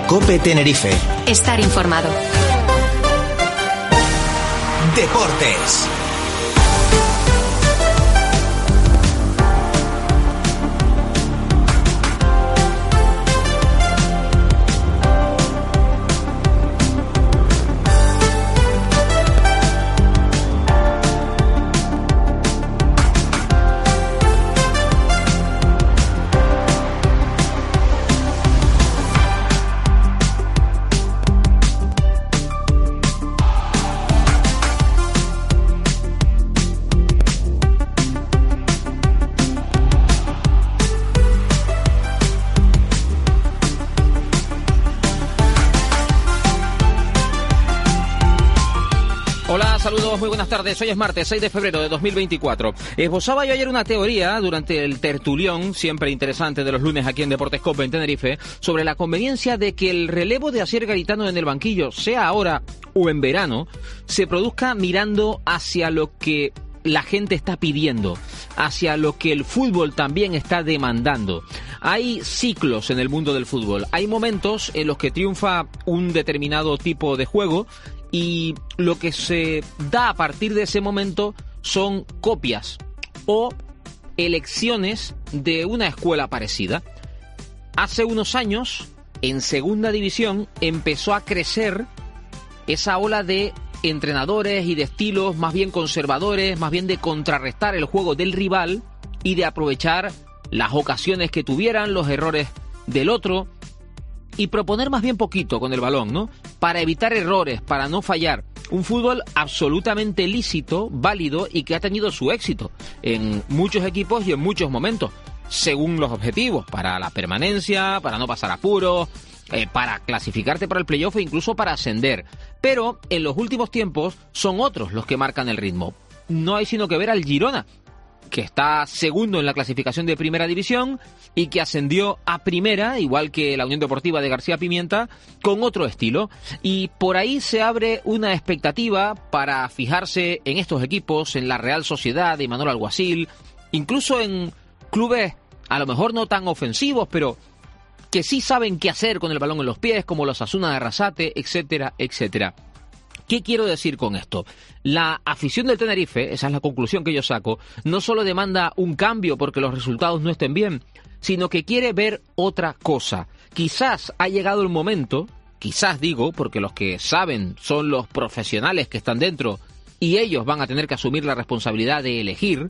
COPE Tenerife. Estar informado. Deportes. Saludos, muy buenas tardes. Hoy es martes 6 de febrero de 2024. Esbozaba yo ayer una teoría durante el tertulión, siempre interesante, de los lunes aquí en Deportes COPE en Tenerife, sobre la conveniencia de que el relevo de Asier Garitano en el banquillo, sea ahora o en verano, se produzca mirando hacia lo que la gente está pidiendo, hacia lo que el fútbol también está demandando. Hay ciclos en el mundo del fútbol. Hay momentos en los que triunfa un determinado tipo de juego y lo que se da a partir de ese momento son copias o elecciones de una escuela parecida. Hace unos años, en segunda división, empezó a crecer esa ola de entrenadores y de estilos más bien conservadores, más bien de contrarrestar el juego del rival y de aprovechar las ocasiones que tuvieran, los errores del otro, y proponer más bien poquito con el balón, ¿no? Para evitar errores, para no fallar. Un fútbol absolutamente lícito, válido y que ha tenido su éxito en muchos equipos y en muchos momentos, según los objetivos, para la permanencia, para no pasar apuros, para clasificarte para el playoff e incluso para ascender. Pero en los últimos tiempos son otros los que marcan el ritmo. No hay sino que ver al Girona, que está segundo en la clasificación de Primera División y que ascendió a Primera, igual que la Unión Deportiva de García Pimienta, con otro estilo. Y por ahí se abre una expectativa para fijarse en estos equipos, en la Real Sociedad de Imanol Alguacil, incluso en clubes a lo mejor no tan ofensivos, pero que sí saben qué hacer con el balón en los pies, como los Osasuna de Arrasate, etcétera, etcétera. ¿Qué quiero decir con esto? La afición del Tenerife, esa es la conclusión que yo saco, no solo demanda un cambio porque los resultados no estén bien, sino que quiere ver otra cosa. Quizás ha llegado el momento, quizás digo, porque los que saben son los profesionales que están dentro y ellos van a tener que asumir la responsabilidad de elegir,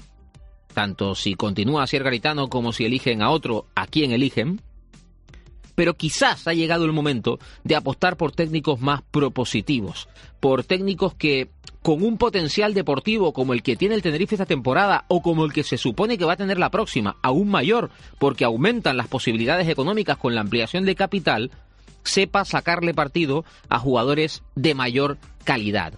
tanto si continúa Asier Garitano como si eligen a otro, a quién eligen. Pero quizás ha llegado el momento de apostar por técnicos más propositivos, por técnicos que, con un potencial deportivo como el que tiene el Tenerife esta temporada o como el que se supone que va a tener la próxima, aún mayor, porque aumentan las posibilidades económicas con la ampliación de capital, sepa sacarle partido a jugadores de mayor calidad.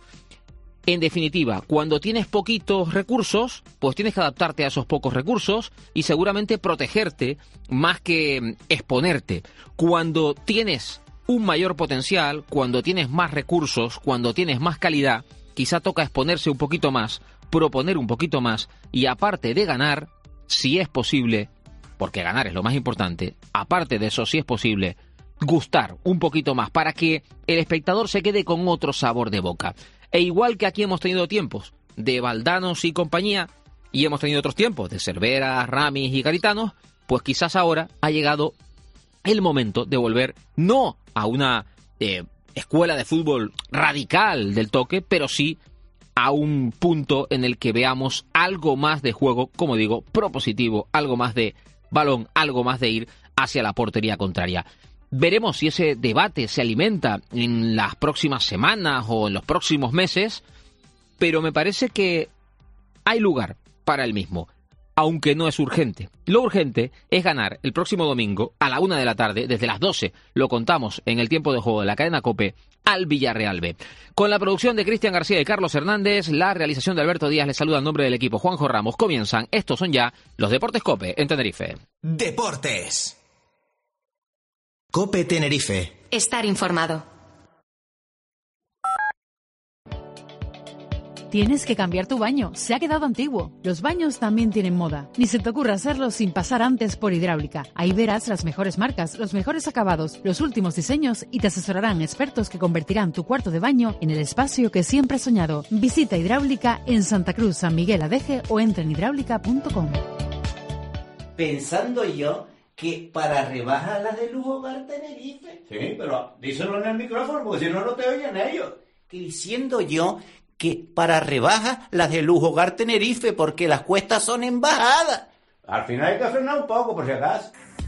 En definitiva, cuando tienes poquitos recursos, pues tienes que adaptarte a esos pocos recursos y seguramente protegerte más que exponerte. Cuando tienes un mayor potencial, cuando tienes más recursos, cuando tienes más calidad, quizá toca exponerse un poquito más, proponer un poquito más y aparte de ganar, si es posible, porque ganar es lo más importante, aparte de eso, si es posible, gustar un poquito más para que el espectador se quede con otro sabor de boca. E igual que aquí hemos tenido tiempos de Valdanos y compañía, y hemos tenido otros tiempos de Cervera, Ramis y Garitanos, pues quizás ahora ha llegado el momento de volver no a una escuela de fútbol radical del toque, pero sí a un punto en el que veamos algo más de juego, como digo, propositivo, algo más de balón, algo más de ir hacia la portería contraria. Veremos si ese debate se alimenta en las próximas semanas o en los próximos meses, pero me parece que hay lugar para el mismo, aunque no es urgente. Lo urgente es ganar el próximo domingo a la 1 de la tarde, desde las 12, lo contamos en el tiempo de juego de la cadena COPE, al Villarreal B. Con la producción de Cristian García y Carlos Hernández, la realización de Alberto Díaz, les saluda en nombre del equipo Juanjo Ramos. Comienzan, estos son ya los Deportes COPE en Tenerife. Deportes. COPE Tenerife. Estar informado. Tienes que cambiar tu baño, se ha quedado antiguo. Los baños también tienen moda. Ni se te ocurra hacerlo sin pasar antes por Hidráulica. Ahí verás las mejores marcas, los mejores acabados, los últimos diseños y te asesorarán expertos que convertirán tu cuarto de baño en el espacio que siempre has soñado. Visita Hidráulica en Santa Cruz, San Miguel Adeje o entra en hidráulica.com. Pensando yo que para rebajar las de Lujo Hogar Tenerife. Sí, pero díselo en el micrófono porque si no, no te oyen ellos. Que diciendo yo que para rebajas las de Lujo Hogar Tenerife porque las cuestas son en bajada. Al final hay que frenar un poco por si acaso.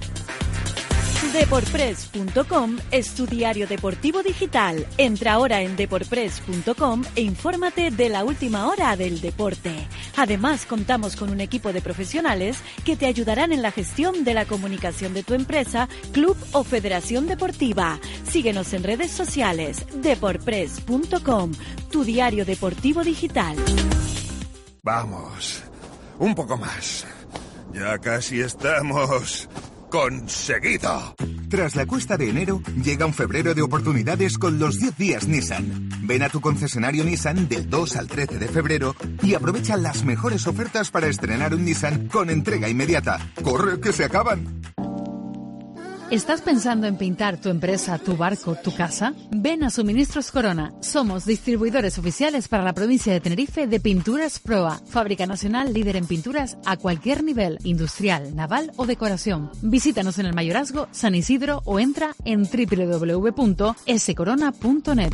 Deporpress.com es tu diario deportivo digital. Entra ahora en deporpress.com e infórmate de la última hora del deporte. Además, contamos con un equipo de profesionales que te ayudarán en la gestión de la comunicación de tu empresa, club o federación deportiva. Síguenos en redes sociales. Deporpress.com, tu diario deportivo digital. Vamos, un poco más. Ya casi estamos... ¡conseguido! Tras la cuesta de enero, llega un febrero de oportunidades con los 10 días Nissan. Ven a tu concesionario Nissan del 2 al 13 de febrero y aprovecha las mejores ofertas para estrenar un Nissan con entrega inmediata. ¡Corre, que se acaban! ¿Estás pensando en pintar tu empresa, tu barco, tu casa? Ven a Suministros Corona. Somos distribuidores oficiales para la provincia de Tenerife de Pinturas Proa. Fábrica nacional líder en pinturas a cualquier nivel, industrial, naval o decoración. Visítanos en el Mayorazgo, San Isidro o entra en www.scorona.net.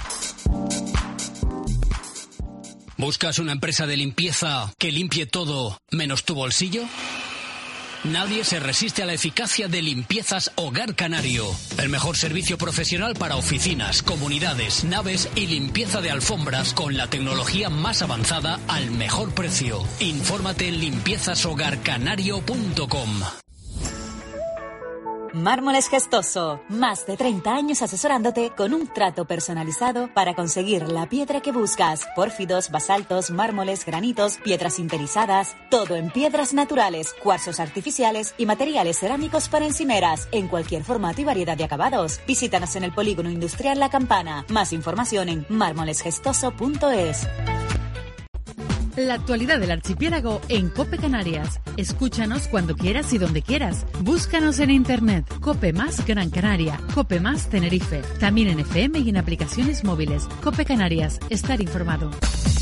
¿Buscas una empresa de limpieza que limpie todo menos tu bolsillo? Nadie se resiste a la eficacia de Limpiezas Hogar Canario. El mejor servicio profesional para oficinas, comunidades, naves y limpieza de alfombras con la tecnología más avanzada al mejor precio. Infórmate en limpiezashogarcanario.com. Mármoles Gestoso, más de 30 años asesorándote con un trato personalizado para conseguir la piedra que buscas. Pórfidos, basaltos, mármoles, granitos, piedras interizadas, todo en piedras naturales, cuarzos artificiales y materiales cerámicos para encimeras, en cualquier formato y variedad de acabados. Visítanos en el Polígono Industrial La Campana. Más información en mármolesgestoso.es. La actualidad del archipiélago en COPE Canarias. Escúchanos cuando quieras y donde quieras. Búscanos en internet. COPE Más Gran Canaria. COPE Más Tenerife. También en FM y en aplicaciones móviles. COPE Canarias. Estar informado.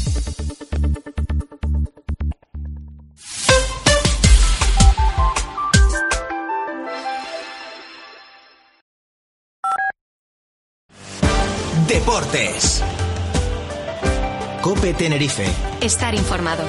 Deportes. COPE Tenerife. Estar informado.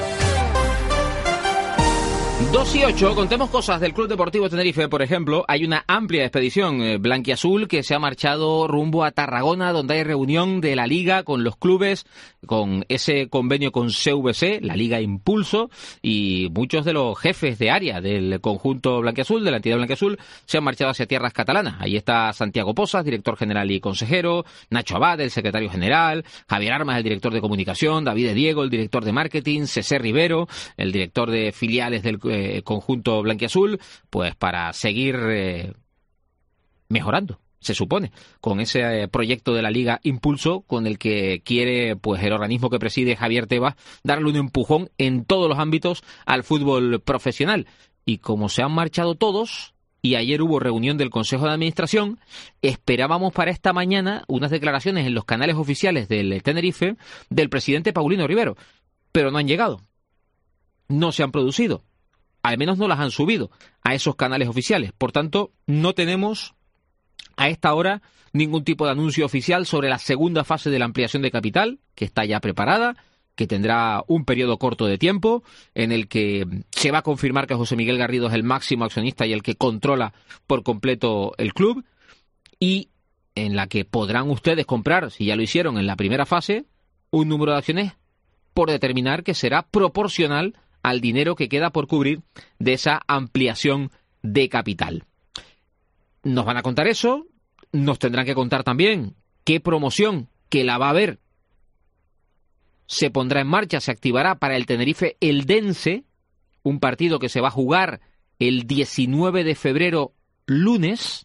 2 y 8, contemos cosas del Club Deportivo Tenerife, por ejemplo. Hay una amplia expedición blanquiazul que se ha marchado rumbo a Tarragona, donde hay reunión de la Liga con los clubes, con ese convenio con CVC, la Liga Impulso, y muchos de los jefes de área del conjunto blanquiazul, de la entidad blanquiazul, se han marchado hacia tierras catalanas. Ahí está Santiago Posas, director general y consejero, Nacho Abad, el secretario general, Javier Armas, el director de comunicación, David Diego, el director de marketing, César Rivero, el director de filiales del conjunto blanquiazul, pues para seguir mejorando, se supone, con ese proyecto de la Liga Impulso, con el que quiere pues el organismo que preside Javier Tebas darle un empujón en todos los ámbitos al fútbol profesional. Y como se han marchado todos, y ayer hubo reunión del Consejo de Administración, esperábamos para esta mañana unas declaraciones en los canales oficiales del Tenerife del presidente Paulino Rivero, pero no han llegado, no se han producido. Al menos no las han subido a esos canales oficiales. Por tanto, no tenemos a esta hora ningún tipo de anuncio oficial sobre la segunda fase de la ampliación de capital, que está ya preparada, que tendrá un periodo corto de tiempo, en el que se va a confirmar que José Miguel Garrido es el máximo accionista y el que controla por completo el club, y en la que podrán ustedes comprar, si ya lo hicieron en la primera fase, un número de acciones por determinar que será proporcional al dinero que queda por cubrir de esa ampliación de capital. Nos van a contar eso, nos tendrán que contar también qué promoción, que la va a haber, se pondrá en marcha, se activará para el Tenerife Eldense, un partido que se va a jugar el 19 de febrero, lunes,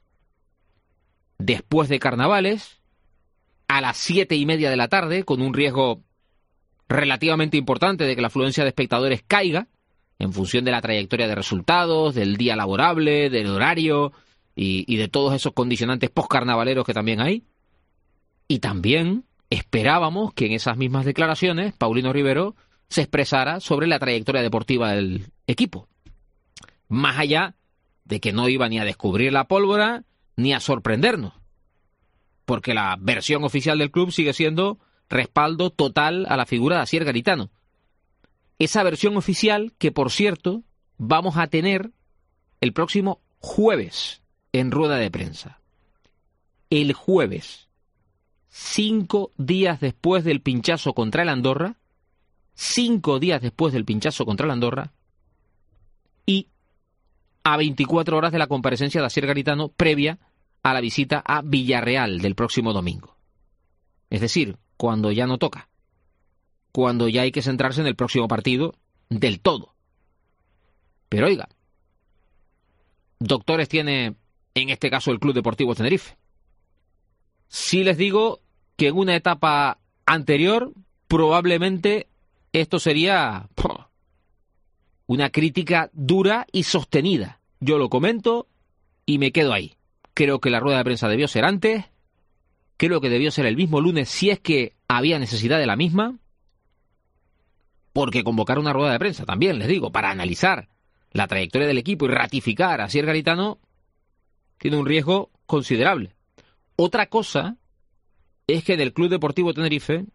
después de Carnavales, a las 7:30 de la tarde, con un riesgo relativamente importante de que la afluencia de espectadores caiga en función de la trayectoria de resultados, del día laborable, del horario y de todos esos condicionantes postcarnavaleros que también hay. Y también esperábamos que en esas mismas declaraciones Paulino Rivero se expresara sobre la trayectoria deportiva del equipo. Más allá de que no iba ni a descubrir la pólvora ni a sorprendernos. Porque la versión oficial del club sigue siendo respaldo total a la figura de Asier Garitano. Esa versión oficial que, por cierto, vamos a tener el próximo jueves en rueda de prensa. El jueves, 5 días después del pinchazo contra el Andorra, 5 días después del pinchazo contra el Andorra, y a 24 horas de la comparecencia de Asier Garitano previa a la visita a Villarreal del próximo domingo. Es decir, cuando ya no toca, cuando ya hay que centrarse en el próximo partido del todo. Pero oiga, doctores tiene en este caso el Club Deportivo Tenerife. Sí les digo que en una etapa anterior probablemente esto sería una crítica dura y sostenida. Yo lo comento y me quedo ahí. Creo que la rueda de prensa debió ser antes. Creo que debió ser el mismo lunes si es que había necesidad de la misma. Porque convocar una rueda de prensa también, les digo, para analizar la trayectoria del equipo y ratificar a Asier Garitano tiene un riesgo considerable. Otra cosa es que del Club Deportivo Tenerife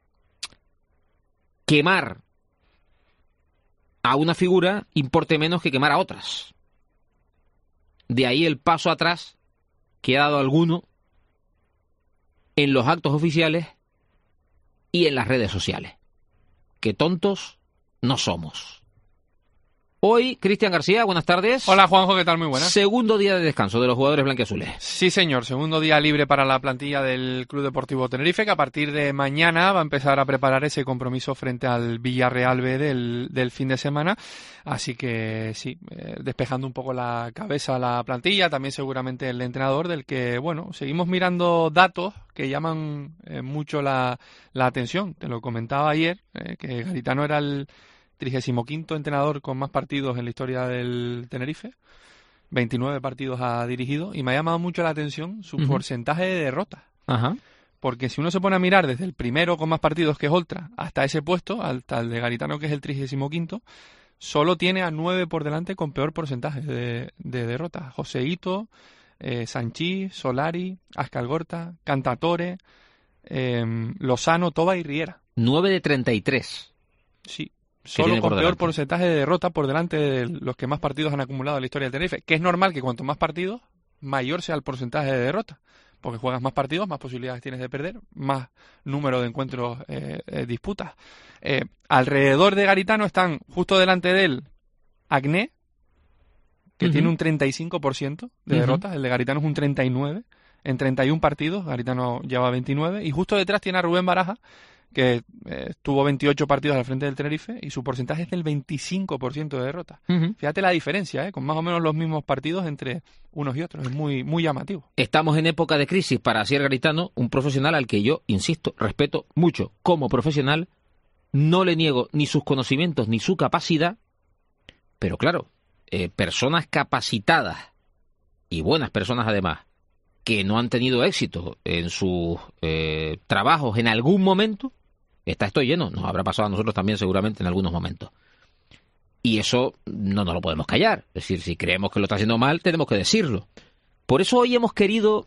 quemar a una figura importe menos que quemar a otras. De ahí el paso atrás que ha dado alguno en los actos oficiales y en las redes sociales. Que tontos no somos. Hoy, Cristian García, buenas tardes. Hola, Juanjo, ¿qué tal? Muy buenas. Segundo día de descanso de los jugadores blanquiazules. Sí, señor. Segundo día libre para la plantilla del Club Deportivo Tenerife, que a partir de mañana va a empezar a preparar ese compromiso frente al Villarreal B del fin de semana. Así que sí, despejando un poco la cabeza a la plantilla, también seguramente el entrenador, del que, bueno, seguimos mirando datos que llaman mucho la atención. Te lo comentaba ayer, que Garitano era el 35º entrenador con más partidos en la historia del Tenerife. 29 partidos ha dirigido y me ha llamado mucho la atención su porcentaje de derrotas. Ajá. Porque si uno se pone a mirar desde el primero con más partidos, que es Oltra, hasta ese puesto, hasta el de Garitano, que es el 35º, solo tiene a 9 por delante con peor porcentaje de derrotas. Joseito, Sanchí, Solari, Ascalgorta, Cantatore, Lozano, Toba y Riera. 9 de 33. Sí. Solo con peor delante porcentaje de derrota por delante de los que más partidos han acumulado en la historia del Tenerife, que es normal que cuanto más partidos, mayor sea el porcentaje de derrota, porque juegas más partidos, más posibilidades tienes de perder, más número de encuentros disputas. Alrededor de Garitano están justo delante de él Agné, que tiene un 35% de derrotas, el de Garitano es un 39%, en 31 partidos, Garitano lleva 29, y justo detrás tiene a Rubén Baraja, que tuvo 28 partidos al frente del Tenerife y su porcentaje es del 25% de derrota. Fíjate la diferencia, con más o menos los mismos partidos entre unos y otros. Es muy, muy llamativo. Estamos en época de crisis para Asier Garitano, un profesional al que yo, insisto, respeto mucho como profesional. No le niego ni sus conocimientos ni su capacidad, pero claro, personas capacitadas y buenas personas además, que no han tenido éxito en sus trabajos en algún momento, estoy lleno, nos habrá pasado a nosotros también seguramente en algunos momentos. Y eso no nos lo podemos callar. Es decir, si creemos que lo está haciendo mal, tenemos que decirlo. Por eso hoy hemos querido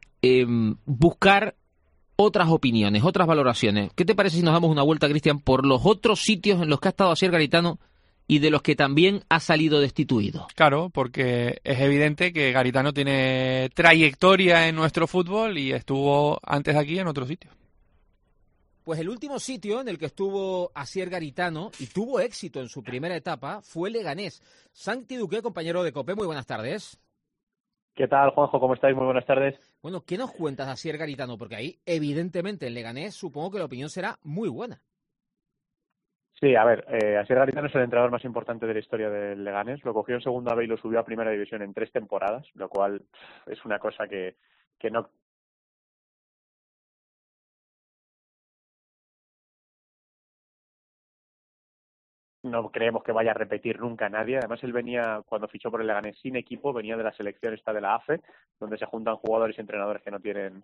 buscar otras opiniones, otras valoraciones. ¿Qué te parece si nos damos una vuelta, Cristian, por los otros sitios en los que ha estado Asier Garitano y de los que también ha salido destituido? Claro, porque es evidente que Garitano tiene trayectoria en nuestro fútbol y estuvo antes aquí en otro sitio. Pues el último sitio en el que estuvo Asier Garitano y tuvo éxito en su primera etapa fue Leganés. Santi Duque, compañero de COPE, muy buenas tardes. ¿Qué tal, Juanjo? ¿Cómo estáis? Muy buenas tardes. Bueno, ¿qué nos cuentas de Asier Garitano? Porque ahí, evidentemente, en Leganés supongo que la opinión será muy buena. Sí, a ver, Asier Garitano es el entrenador más importante de la historia del Leganés. Lo cogió en segunda B y lo subió a primera división en 3 temporadas, lo cual es una cosa que no no creemos que vaya a repetir nunca a nadie. Además, él venía, cuando fichó por el Leganés sin equipo, venía de la selección esta de la AFE, donde se juntan jugadores y entrenadores que no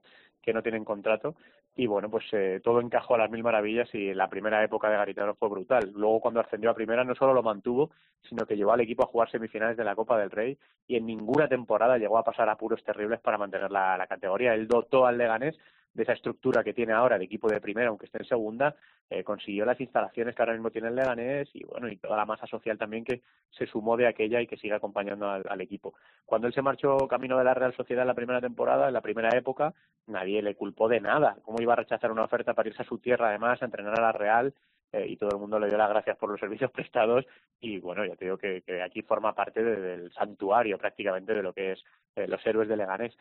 tienen contrato. Y bueno, pues todo encajó a las mil maravillas y la primera época de Garitano fue brutal. Luego, cuando ascendió a primera, no solo lo mantuvo, sino que llevó al equipo a jugar semifinales de la Copa del Rey y en ninguna temporada llegó a pasar apuros terribles para mantener la categoría. Él dotó al Leganés de esa estructura que tiene ahora de equipo de primera, aunque esté en segunda, consiguió las instalaciones que ahora mismo tiene el Leganés y bueno, y toda la masa social también que se sumó de aquella y que sigue acompañando al equipo. Cuando él se marchó camino de la Real Sociedad en la primera temporada, en la primera época, nadie le culpó de nada. ¿Cómo iba a rechazar una oferta para irse a su tierra, además, a entrenar a la Real? Y todo el mundo le dio las gracias por los servicios prestados y bueno, ya te digo que aquí forma parte del santuario prácticamente de lo que es los héroes de Leganés.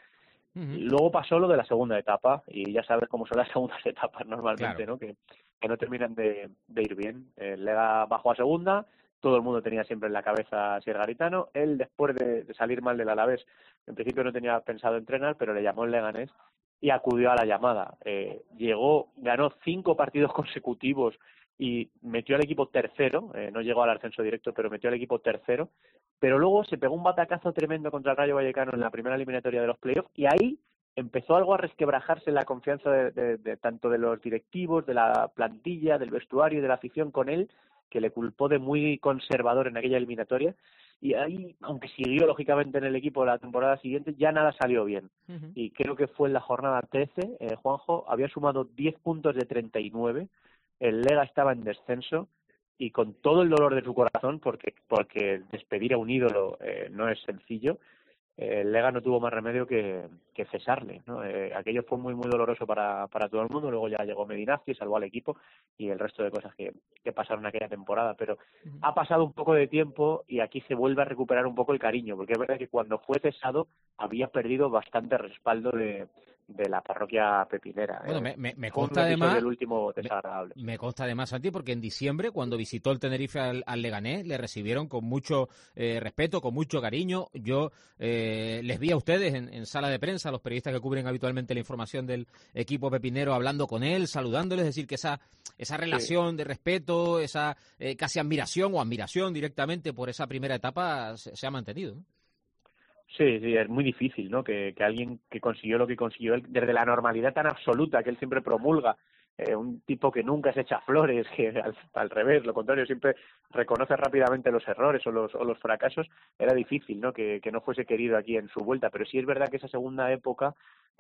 Y luego pasó lo de la segunda etapa y ya sabes cómo son las segundas etapas normalmente, claro, ¿no? Que no terminan de ir bien. El Lega bajó a segunda, todo el mundo tenía siempre en la cabeza a Asier Garitano. Él, después de salir mal del Alavés, en principio no tenía pensado entrenar, pero le llamó el Leganés y acudió a la llamada. Llegó, ganó 5 partidos consecutivos y metió al equipo tercero, no llegó al ascenso directo, pero metió al equipo tercero, pero luego se pegó un batacazo tremendo contra el Rayo Vallecano en la primera eliminatoria de los playoffs y ahí empezó algo a resquebrajarse la confianza de tanto de los directivos, de la plantilla, del vestuario y de la afición con él, que le culpó de muy conservador en aquella eliminatoria. Y ahí, aunque siguió lógicamente en el equipo la temporada siguiente, ya nada salió bien. Y creo que fue en la jornada 13, Juanjo había sumado 10 puntos de 39, el Lega estaba en descenso y con todo el dolor de su corazón, porque despedir a un ídolo no es sencillo, el Lega no tuvo más remedio que cesarle, ¿no? Aquello fue muy muy doloroso para todo el mundo. Luego ya llegó Medinazzi, salvó al equipo y el resto de cosas que pasaron aquella temporada, pero ha pasado un poco de tiempo y aquí se vuelve a recuperar un poco el cariño, porque es verdad que cuando fue cesado había perdido bastante respaldo de la parroquia pepinera. Bueno, me consta además el último desagradable. Me consta además, Santi, porque en diciembre, cuando visitó el Tenerife al Leganés, le recibieron con mucho respeto, con mucho cariño. Yo les vi a ustedes en sala de prensa, a los periodistas que cubren habitualmente la información del equipo pepinero, hablando con él, saludándoles, es decir, que esa relación de respeto, esa casi admiración directamente por esa primera etapa se ha mantenido, ¿no? Sí, es muy difícil, ¿no? Que alguien que consiguió lo que consiguió él, desde la normalidad tan absoluta que él siempre promulga, un tipo que nunca se echa flores, que al revés, lo contrario, siempre reconoce rápidamente los errores o los fracasos, era difícil, ¿no? Que no fuese querido aquí en su vuelta, pero sí es verdad que esa segunda época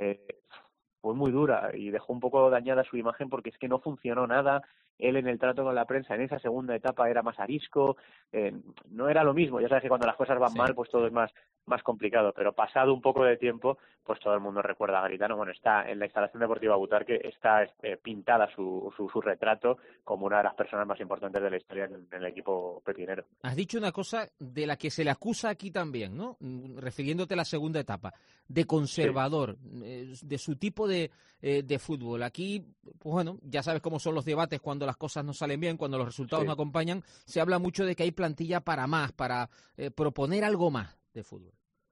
fue muy dura y dejó un poco dañada su imagen porque es que no funcionó nada. Él en el trato con la prensa en esa segunda etapa era más arisco, no era lo mismo. Ya sabes que cuando las cosas van mal pues todo es más complicado, pero pasado un poco de tiempo pues todo el mundo recuerda a Garitano. Bueno, está en la instalación deportiva Butarque, está pintada su retrato como una de las personas más importantes de la historia en el equipo pepinero. Has dicho una cosa de la que se le acusa aquí también, ¿no? Refiriéndote a la segunda etapa, de conservador, de su tipo de fútbol. Aquí, pues bueno, ya sabes cómo son los debates cuando las cosas no salen bien, cuando los resultados no acompañan. Se habla mucho de que hay plantilla para más, para proponer algo más de fútbol.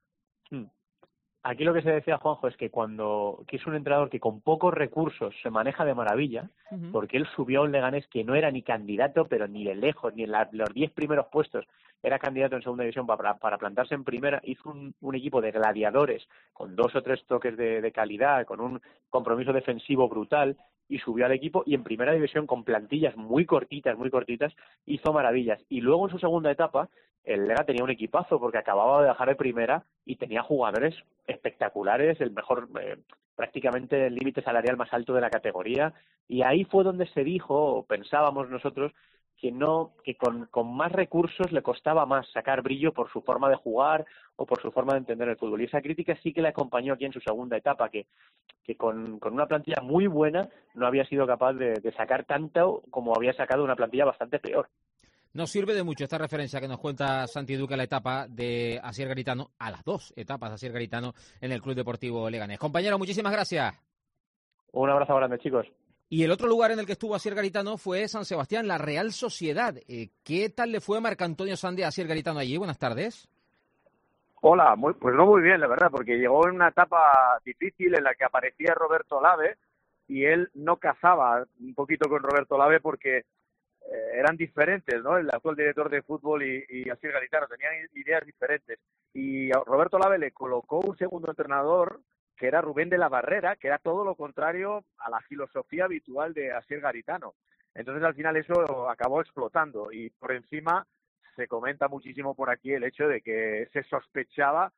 Aquí lo que se decía, Juanjo, es que que es un entrenador que con pocos recursos se maneja de maravilla, porque él subió a un Leganés que no era ni candidato, pero ni de lejos, ni en los 10 primeros puestos era candidato en segunda división para plantarse en primera. Hizo un equipo de gladiadores con 2 o 3 toques de calidad, con un compromiso defensivo brutal, y subió al equipo, y en primera división con plantillas muy cortitas, hizo maravillas. Y luego en su segunda etapa el Lega tenía un equipazo porque acababa de bajar de primera y tenía jugadores espectaculares, el mejor, prácticamente el límite salarial más alto de la categoría, y ahí fue donde se dijo, o pensábamos nosotros, que con más recursos le costaba más sacar brillo por su forma de jugar o por su forma de entender el fútbol. Y esa crítica sí que le acompañó aquí en su segunda etapa, que con una plantilla muy buena no había sido capaz de sacar tanto como había sacado una plantilla bastante peor. Nos sirve de mucho esta referencia que nos cuenta Santi Duque a la etapa de Asier Garitano, a las 2 etapas de Asier Garitano en el Club Deportivo Leganés. Compañero, muchísimas gracias. Un abrazo grande, chicos. Y el otro lugar en el que estuvo Asier Garitano fue San Sebastián, la Real Sociedad. ¿Qué tal le fue a Marcantonio Sande a Asier Garitano allí? Buenas tardes. Hola, pues no muy bien, la verdad, porque llegó en una etapa difícil en la que aparecía Roberto Lave y él no casaba un poquito con Roberto Lave porque eran diferentes, ¿no? El actual director de fútbol y Asier Garitano tenían ideas diferentes. Y a Roberto Olave le colocó un segundo entrenador, que era Rubén de la Barrera, que era todo lo contrario a la filosofía habitual de Asier Garitano. Entonces, al final, eso acabó explotando. Y por encima se comenta muchísimo por aquí el hecho de que se sospechaba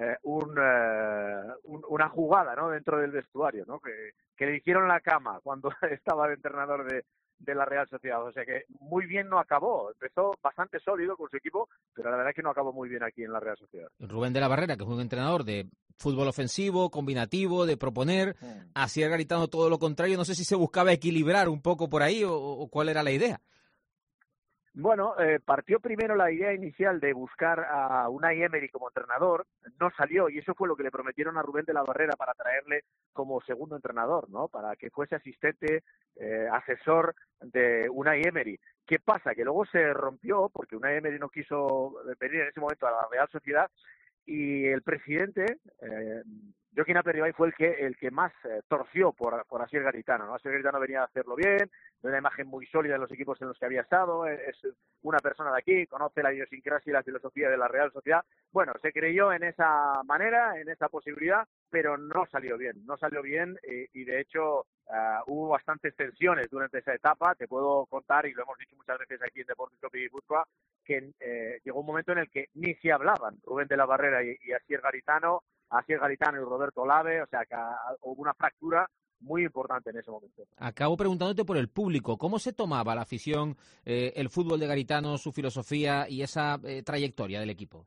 una jugada, ¿no?, dentro del vestuario, ¿no?, que le hicieron la cama cuando estaba de entrenador de la Real Sociedad. O sea que muy bien no acabó. Empezó bastante sólido con su equipo, pero la verdad es que no acabó muy bien aquí en la Real Sociedad. Rubén de la Barrera, que es un entrenador de fútbol ofensivo, combinativo, de proponer. Asier Garitano todo lo contrario. No sé si se buscaba equilibrar un poco por ahí o cuál era la idea. Bueno, partió primero la idea inicial de buscar a Unai Emery como entrenador, no salió, y eso fue lo que le prometieron a Rubén de la Barrera para traerle como segundo entrenador, ¿no?, para que fuese asistente, asesor de Unai Emery. ¿Qué pasa? Que luego se rompió porque Unai Emery no quiso venir en ese momento a la Real Sociedad, y el presidente, Joaquín Aperribay, fue el que más torció por Asier Garitano, ¿no? Asier Garitano venía a hacerlo bien, de una imagen muy sólida en los equipos en los que había estado, es una persona de aquí, conoce la idiosincrasia y la filosofía de la Real Sociedad. Bueno, se creyó en esa manera, en esa posibilidad, pero no salió bien y de hecho hubo bastantes tensiones durante esa etapa. Te puedo contar, y lo hemos dicho muchas veces aquí en Deportes Cope y Guipúzcoa, que llegó un momento en el que ni se hablaban Rubén de la Barrera y Asier Garitano y Roberto Olave, o sea que hubo una fractura muy importante en ese momento. Acabo preguntándote por el público. ¿Cómo se tomaba la afición, el fútbol de Garitano, su filosofía y esa trayectoria del equipo?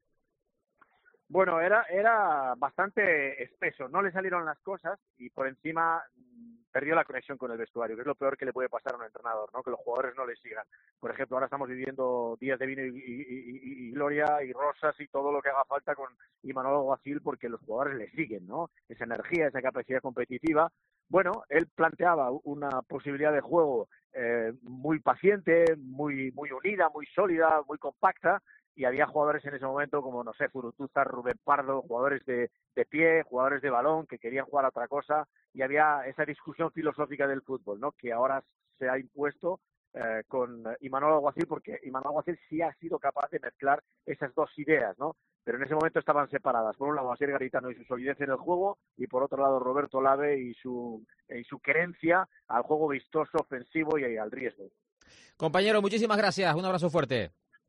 Bueno, era bastante espeso. No le salieron las cosas y por encima perdió la conexión con el vestuario, que es lo peor que le puede pasar a un entrenador, ¿no?, que los jugadores no le sigan. Por ejemplo, ahora estamos viviendo días de vino y gloria y rosas y todo lo que haga falta con Imanol Alguacil, porque los jugadores le siguen, ¿no?, esa energía, esa capacidad competitiva. Bueno, él planteaba una posibilidad de juego muy paciente, muy unida, muy sólida, muy compacta, y había jugadores en ese momento como, no sé, Zurutuza, Rubén Pardo, jugadores de pie, jugadores de balón que querían jugar a otra cosa, y había esa discusión filosófica del fútbol, ¿no?, que ahora se ha impuesto con Imanol Alguacil, porque Imanol Alguacil sí ha sido capaz de mezclar esas dos ideas, ¿no?, pero en ese momento estaban separadas. Por un lado, Asier Garitano y su solidez en el juego, y por otro lado, Roberto Olave y su querencia al juego vistoso, ofensivo y al riesgo. Compañero, muchísimas gracias. Un abrazo fuerte.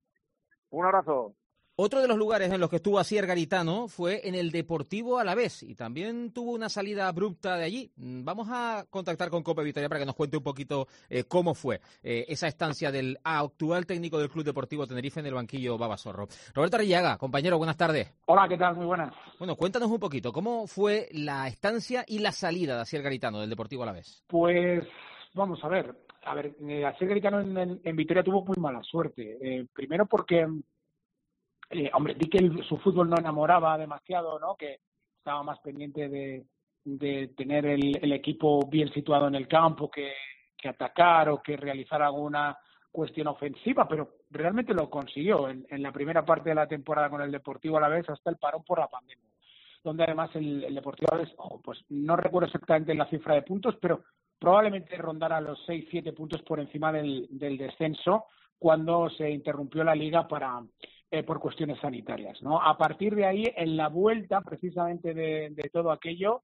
Un abrazo. Otro de los lugares en los que estuvo Asier Garitano fue en el Deportivo Alavés y también tuvo una salida abrupta de allí. Vamos a contactar con Cope Vitoria para que nos cuente un poquito cómo fue esa estancia del actual técnico del Club Deportivo Tenerife en el banquillo Babasorro. Roberto Arrillaga, compañero, buenas tardes. Hola, ¿qué tal? Muy buenas. Bueno, cuéntanos un poquito, ¿cómo fue la estancia y la salida de Asier Garitano del Deportivo Alavés? Pues vamos a ver. Asier Garitano en Vitoria tuvo muy mala suerte. Primero porque... hombre, di que su fútbol no enamoraba demasiado, ¿no?, que estaba más pendiente de tener el equipo bien situado en el campo que atacar o que realizar alguna cuestión ofensiva, pero realmente lo consiguió en la primera parte de la temporada con el Deportivo Alavés hasta el parón por la pandemia, donde además el Deportivo Alavés, pues no recuerdo exactamente la cifra de puntos, pero probablemente rondara los 6-7 puntos por encima del descenso cuando se interrumpió la liga por cuestiones sanitarias, ¿no? A partir de ahí, en la vuelta precisamente de todo aquello,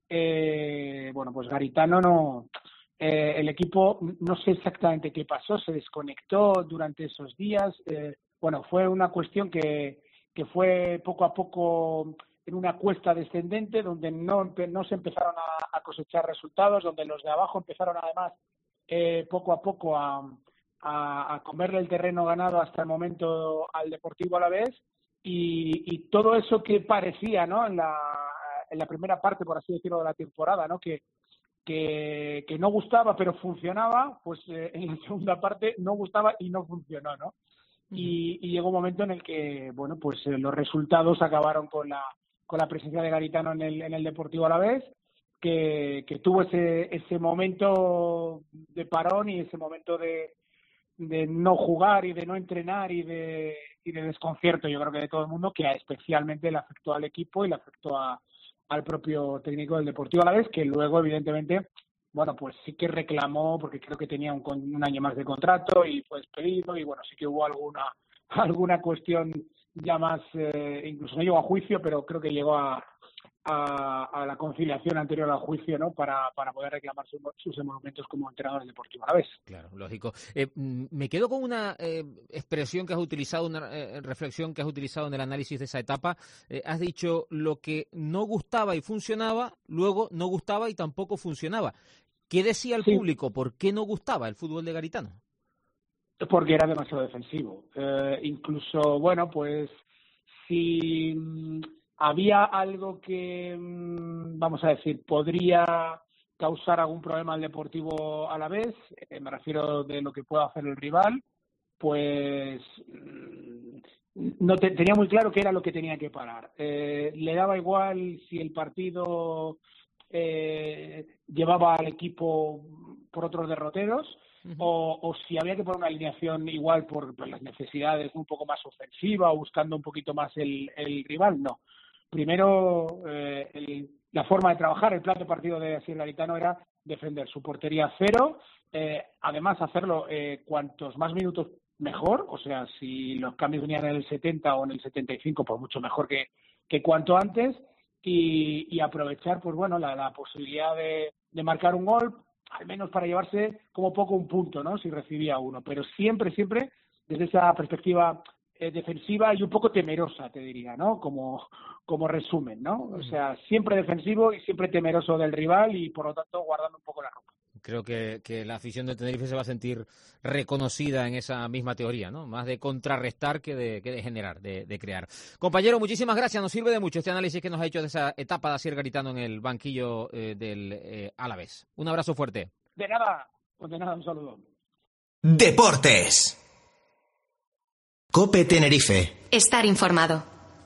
bueno, pues Garitano no, el equipo no sé exactamente qué pasó, se desconectó durante esos días, bueno, fue una cuestión que fue poco a poco en una cuesta descendente donde no se empezaron a cosechar resultados, donde los de abajo empezaron además poco a poco a comerle el terreno ganado hasta el momento al Deportivo Alavés y todo eso que parecía, ¿no?, en la primera parte, por así decirlo, de la temporada, ¿no?, que no gustaba pero funcionaba, pues en la segunda parte no gustaba y no funcionó, ¿no? Y llegó un momento en el que, bueno, pues los resultados acabaron con la presencia de Garitano en el Deportivo Alavés, que tuvo ese momento de parón y ese momento de no jugar y de no entrenar y de desconcierto, yo creo que de todo el mundo, que especialmente le afectó al equipo y le afectó al propio técnico del Deportivo Alavés, que luego evidentemente bueno, pues sí que reclamó, porque creo que tenía un año más de contrato y fue despedido, y bueno, sí que hubo alguna cuestión ya más, incluso no llegó a juicio, pero creo que llegó a la conciliación anterior al juicio, ¿no? Para poder reclamar sus emolumentos como entrenador del Deportivo Alavés. Claro, lógico. Me quedo con una expresión que has utilizado, una reflexión que has utilizado en el análisis de esa etapa. Has dicho lo que no gustaba y funcionaba, luego no gustaba y tampoco funcionaba. ¿Qué decía el público? ¿Por qué no gustaba el fútbol de Garitano? Porque era demasiado defensivo. Incluso, bueno, pues si había algo que, vamos a decir, podría causar algún problema al Deportivo Alavés, me refiero de lo que pueda hacer el rival, pues no tenía muy claro qué era lo que tenía que parar. Le daba igual si el partido llevaba al equipo por otros derroteros, o si había que poner una alineación igual por las necesidades un poco más ofensiva o buscando un poquito más el rival, no. Primero, la forma de trabajar, el plan de partido de Asier Garitano era defender su portería a cero, además hacerlo cuantos más minutos mejor, o sea, si los cambios venían en el 70 o en el 75, pues mucho mejor que cuanto antes, y aprovechar, pues bueno, la posibilidad de marcar un gol, al menos para llevarse como poco un punto, ¿no? Si recibía uno, pero siempre desde esa perspectiva defensiva y un poco temerosa, te diría, ¿no? Como resumen, ¿no? O sea, siempre defensivo y siempre temeroso del rival y, por lo tanto, guardando un poco la ropa. Creo que la afición de Tenerife se va a sentir reconocida en esa misma teoría, ¿no? Más de contrarrestar que de generar, de crear. Compañero, muchísimas gracias. Nos sirve de mucho este análisis que nos ha hecho de esa etapa de Asier Garitano en el banquillo del Alavés. Un abrazo fuerte. De nada, un saludo. Deportes. COPE Tenerife. Estar informado.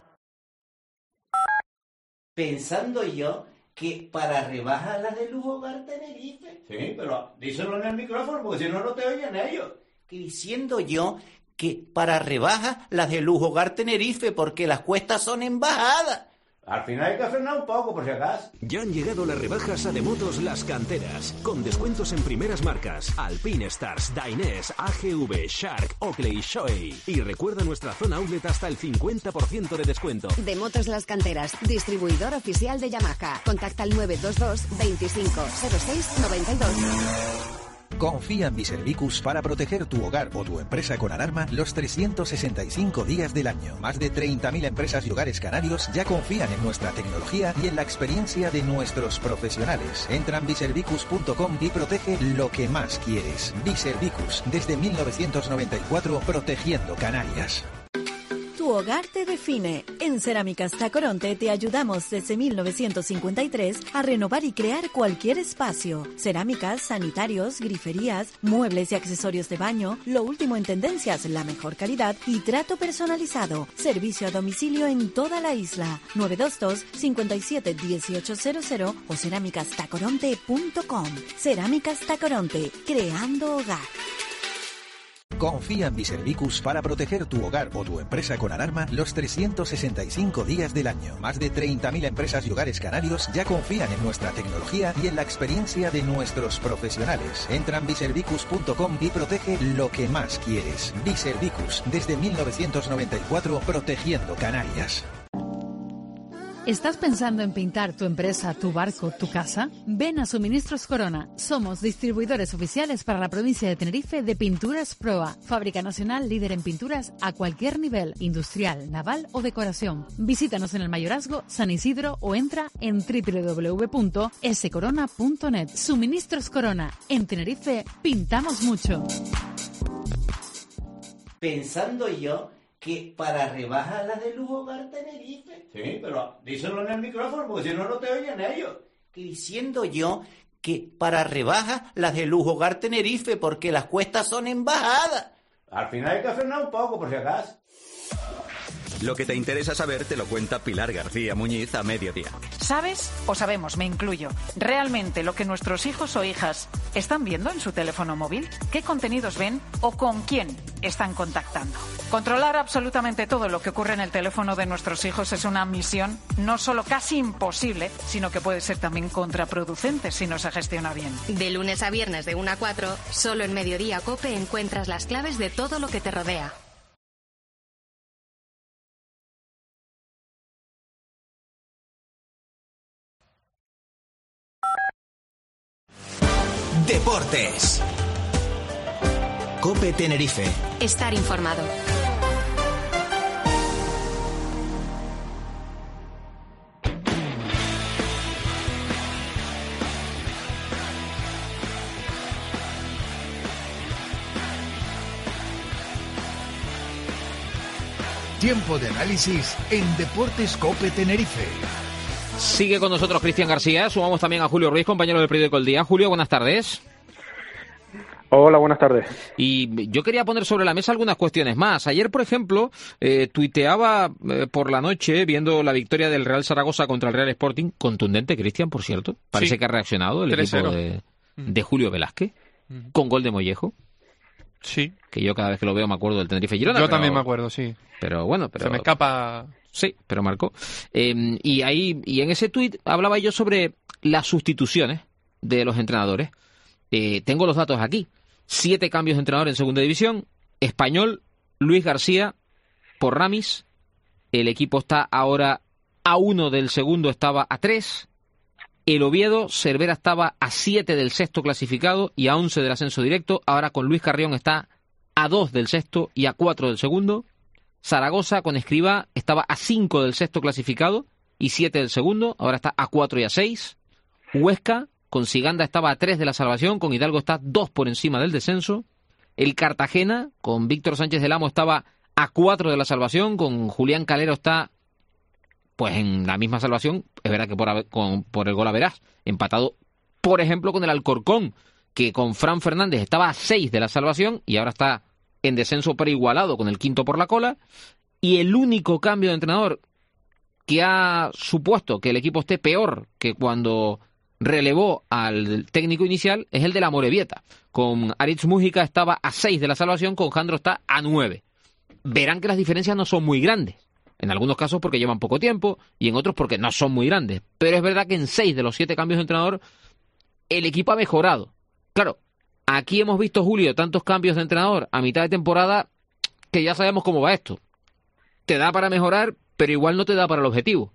Pensando yo que para rebajar las de Lujo Hogar Tenerife. Sí, pero díselo en el micrófono porque si no, no te oyen ellos. Que diciendo yo que para rebajas las de Lujo Hogar Tenerife porque las cuestas son en bajada. Al final hay que frenar un poco, por si acaso. Ya han llegado las rebajas a Demotos Las Canteras, con descuentos en primeras marcas: Alpine Stars, Dainese, AGV, Shark, Oakley, Shoei. Y recuerda nuestra zona outlet hasta el 50% de descuento. Demotos Las Canteras, distribuidor oficial de Yamaha. Contacta al 922 25 06 92. Confía en Biservicus para proteger tu hogar o tu empresa con alarma los 365 días del año. Más de 30.000 empresas y hogares canarios ya confían en nuestra tecnología y en la experiencia de nuestros profesionales. Entra en biservicus.com y protege lo que más quieres. Biservicus, desde 1994, protegiendo Canarias. Tu hogar te define. En Cerámicas Tacoronte te ayudamos desde 1953 a renovar y crear cualquier espacio. Cerámicas, sanitarios, griferías, muebles y accesorios de baño, lo último en tendencias, la mejor calidad y trato personalizado. Servicio a domicilio en toda la isla. 922 57 1800 o cerámicastacoronte.com. Cerámicas Tacoronte, creando hogar. Confía en Biservicus para proteger tu hogar o tu empresa con alarma los 365 días del año. Más de 30.000 empresas y hogares canarios ya confían en nuestra tecnología y en la experiencia de nuestros profesionales. Entra en biservicus.com y protege lo que más quieres. Biservicus, desde 1994, protegiendo Canarias. ¿Estás pensando en pintar tu empresa, tu barco, tu casa? Ven a Suministros Corona. Somos distribuidores oficiales para la provincia de Tenerife de Pinturas Proa. Fábrica nacional líder en pinturas a cualquier nivel, industrial, naval o decoración. Visítanos en el Mayorazgo, San Isidro o entra en www.scorona.net. Suministros Corona. En Tenerife pintamos mucho. Pensando yo que para rebajar las de Lujo Hogar Tenerife. Sí, pero díselo en el micrófono porque si no, no te oyen ellos. Que diciendo yo que para rebajas las de Lujo Hogar Tenerife porque las cuestas son en bajada. Al final hay que frenar un poco, por si acaso. Lo que te interesa saber te lo cuenta Pilar García Muñiz a mediodía. ¿Sabes o sabemos, me incluyo, realmente lo que nuestros hijos o hijas están viendo en su teléfono móvil? ¿Qué contenidos ven o con quién están contactando? Controlar absolutamente todo lo que ocurre en el teléfono de nuestros hijos es una misión no solo casi imposible, sino que puede ser también contraproducente si no se gestiona bien. De lunes a viernes de 1 a 4, solo en Mediodía COPE encuentras las claves de todo lo que te rodea. Deportes. COPE Tenerife. Estar informado. Tiempo de análisis en Deportes COPE Tenerife. Sigue con nosotros Cristian García, sumamos también a Julio Ruiz, compañero del periódico El Día. Julio, buenas tardes. Hola, buenas tardes. Y yo quería poner sobre la mesa algunas cuestiones más. Ayer, por ejemplo, tuiteaba por la noche, viendo la victoria del Real Zaragoza contra el Real Sporting, contundente, Cristian, por cierto. Parece que ha reaccionado el equipo de Julio Velázquez, con gol de Mollejo. Sí. Que yo cada vez que lo veo me acuerdo del Tenerife Girona. Yo también me acuerdo, sí. Pero bueno, se me escapa. Sí, pero marcó. Y en ese tuit hablaba yo sobre las sustituciones de los entrenadores. Tengo los datos aquí. 7 cambios de entrenador en segunda división. Español, Luis García por Ramis. El equipo está ahora a 1 del segundo, estaba a 3. El Oviedo, Cervera estaba a 7 del sexto clasificado y a 11 del ascenso directo. Ahora con Luis Carrión está a 2 del sexto y a 4 del segundo. Zaragoza con Escribá estaba a 5 del sexto clasificado y 7 del segundo. Ahora está a 4 y a 6. Huesca con Siganda estaba a 3 de la salvación. Con Hidalgo está 2 por encima del descenso. El Cartagena con Víctor Sánchez del Amo estaba a 4 de la salvación. Con Julián Calero está pues en la misma salvación. Es verdad que por el gol a verás. Empatado, por ejemplo, con el Alcorcón, que con Fran Fernández estaba a 6 de la salvación y ahora está en descenso pero igualado con el quinto por la cola. Y el único cambio de entrenador que ha supuesto que el equipo esté peor que cuando relevó al técnico inicial es el de la Amorebieta. Con Aritz Mújica estaba a 6 de la salvación, con Jandro está a 9. Verán que las diferencias no son muy grandes. En algunos casos porque llevan poco tiempo y en otros porque no son muy grandes. Pero es verdad que en 6 de los 7 cambios de entrenador el equipo ha mejorado. Claro, aquí hemos visto, Julio, tantos cambios de entrenador a mitad de temporada que ya sabemos cómo va esto. Te da para mejorar, pero igual no te da para el objetivo.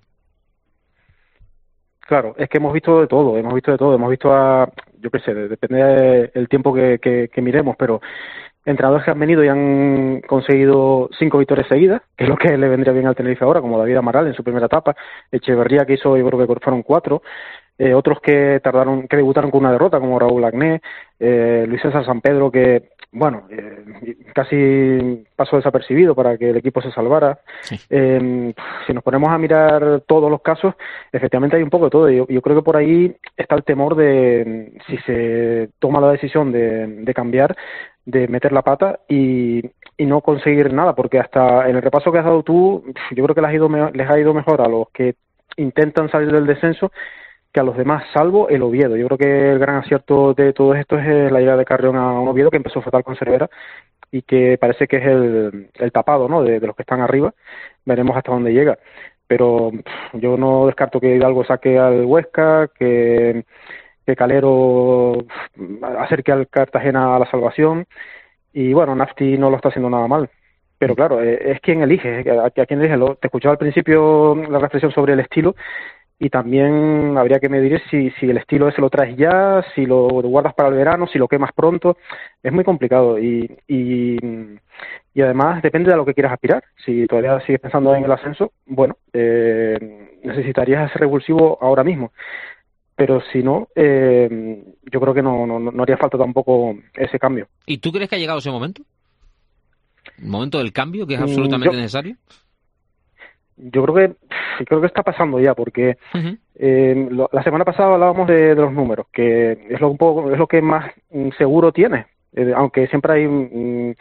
Claro, es que hemos visto de todo. Hemos visto a, yo qué sé, depende del tiempo que miremos, pero entrenadores que han venido y han conseguido 5 victorias seguidas, que es lo que le vendría bien al Tenerife ahora, como David Amaral en su primera etapa, Echeverría, que hizo, yo creo que fueron 4, otros que debutaron con una derrota, como Raúl Agné, Luis César San Pedro, que, bueno, casi pasó desapercibido para que el equipo se salvara. Sí. Si nos ponemos a mirar todos los casos, efectivamente hay un poco de todo. Yo creo que por ahí está el temor de, si se toma la decisión de cambiar, de meter la pata y no conseguir nada, porque hasta en el repaso que has dado tú, yo creo que les ha ido mejor a los que intentan salir del descenso que a los demás, salvo el Oviedo. Yo creo que el gran acierto de todo esto es la llegada de Carrión a un Oviedo que empezó fatal con Cervera y que parece que es el tapado, ¿no?, de los que están arriba. Veremos hasta dónde llega. Pero yo no descarto que Hidalgo saque al Huesca, que Calero acerque al Cartagena a la salvación, y bueno, Nafti no lo está haciendo nada mal, pero claro, es quien elige, a quien elige. Te escuchaba al principio la reflexión sobre el estilo, y también habría que medir si el estilo ese lo traes ya, si lo guardas para el verano, si lo quemas pronto. Es muy complicado y además depende de lo que quieras aspirar. Si todavía sigues pensando en el ascenso, bueno, necesitarías ese revulsivo ahora mismo. Pero si no, yo creo que no haría falta tampoco ese cambio. ¿Y tú crees que ha llegado ese momento? ¿El momento del cambio, que es absolutamente necesario? Yo creo que está pasando ya, porque la semana pasada hablábamos de los números, que es lo que más seguro tiene. Aunque siempre hay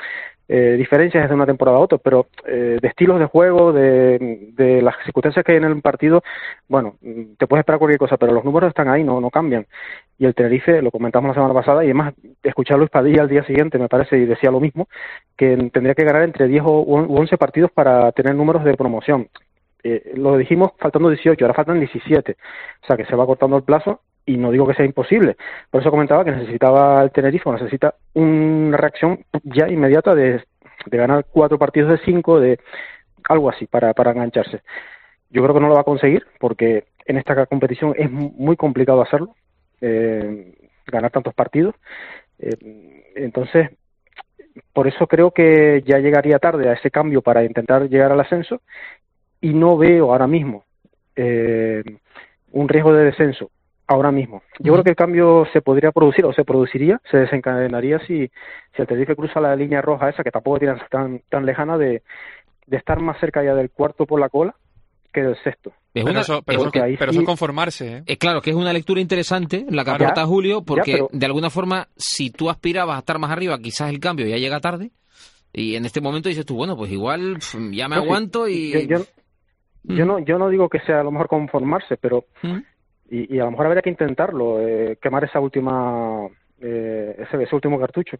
diferencias de una temporada a otra, pero de estilos de juego, de las circunstancias que hay en el partido, bueno, te puedes esperar cualquier cosa, pero los números están ahí, no cambian. Y el Tenerife, lo comentamos la semana pasada, y además escuché a Luis Padilla al día siguiente, me parece, y decía lo mismo, que tendría que ganar entre 10 u 11 partidos para tener números de promoción. Lo dijimos faltando 18, ahora faltan 17, o sea que se va cortando el plazo, y no digo que sea imposible. Por eso comentaba que necesitaba el Tenerife, necesita una reacción ya inmediata de ganar 4 partidos de 5, de algo así, para engancharse. Yo creo que no lo va a conseguir, porque en esta competición es muy complicado hacerlo, ganar tantos partidos. Entonces, por eso creo que ya llegaría tarde a ese cambio para intentar llegar al ascenso, y no veo ahora mismo un riesgo de descenso. Ahora mismo. Yo creo que el cambio se podría producir, o se produciría, se desencadenaría si el Tenerife cruza la línea roja esa, que tampoco tiene tan lejana, de estar más cerca ya del cuarto por la cola que del sexto. Pero eso es conformarse. Claro, que es una lectura interesante la que aporta Julio, porque de alguna forma, si tú aspirabas a estar más arriba, quizás el cambio ya llega tarde, y en este momento dices tú, bueno, pues igual ya me aguanto y... Yo no digo que sea a lo mejor conformarse, pero... Y a lo mejor habría que intentarlo, quemar esa última ese último cartucho.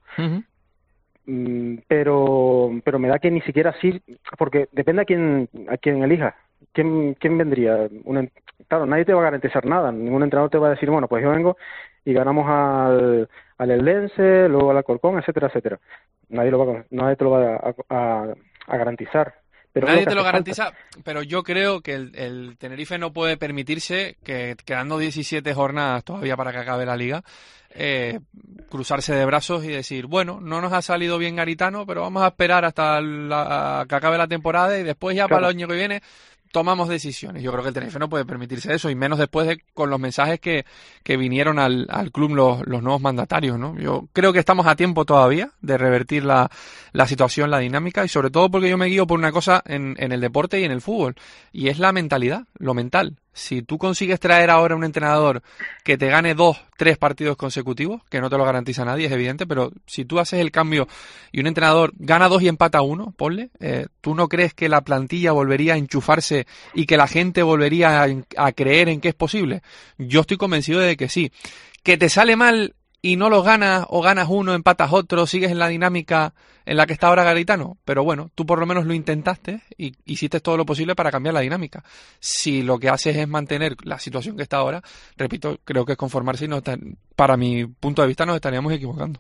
Pero me da que ni siquiera así, porque depende a quién elija. ¿Quién vendría? Claro, nadie te va a garantizar nada. Ningún entrenador te va a decir, bueno, pues yo vengo y ganamos al Eldense, luego al Alcorcón, etcétera, etcétera. Nadie te lo va a garantizar. Pero nadie te lo garantiza, pero yo creo que el Tenerife no puede permitirse que, quedando 17 jornadas todavía para que acabe la liga, cruzarse de brazos y decir, bueno, no nos ha salido bien Garitano, pero vamos a esperar hasta que acabe la temporada y después ya para el año que viene tomamos decisiones. Yo creo que el Tenerife no puede permitirse eso, y menos después de con los mensajes que vinieron al club los nuevos mandatarios, ¿no? Yo creo que estamos a tiempo todavía de revertir la situación, la dinámica, y sobre todo porque yo me guío por una cosa en el deporte y en el fútbol, y es la mentalidad, lo mental. Si tú consigues traer ahora un entrenador que te gane 2-3 partidos consecutivos, que no te lo garantiza nadie, es evidente, pero si tú haces el cambio y un entrenador gana 2 y empata 1, ponle, ¿tú no crees que la plantilla volvería a enchufarse y que la gente volvería a creer en que es posible? Yo estoy convencido de que sí. Que te sale mal y no lo ganas, o ganas uno, empatas otro, sigues en la dinámica en la que está ahora Garitano, pero bueno, tú por lo menos lo intentaste y hiciste todo lo posible para cambiar la dinámica. Si lo que haces es mantener la situación que está ahora, repito, creo que es conformarse, y para mi punto de vista nos estaríamos equivocando.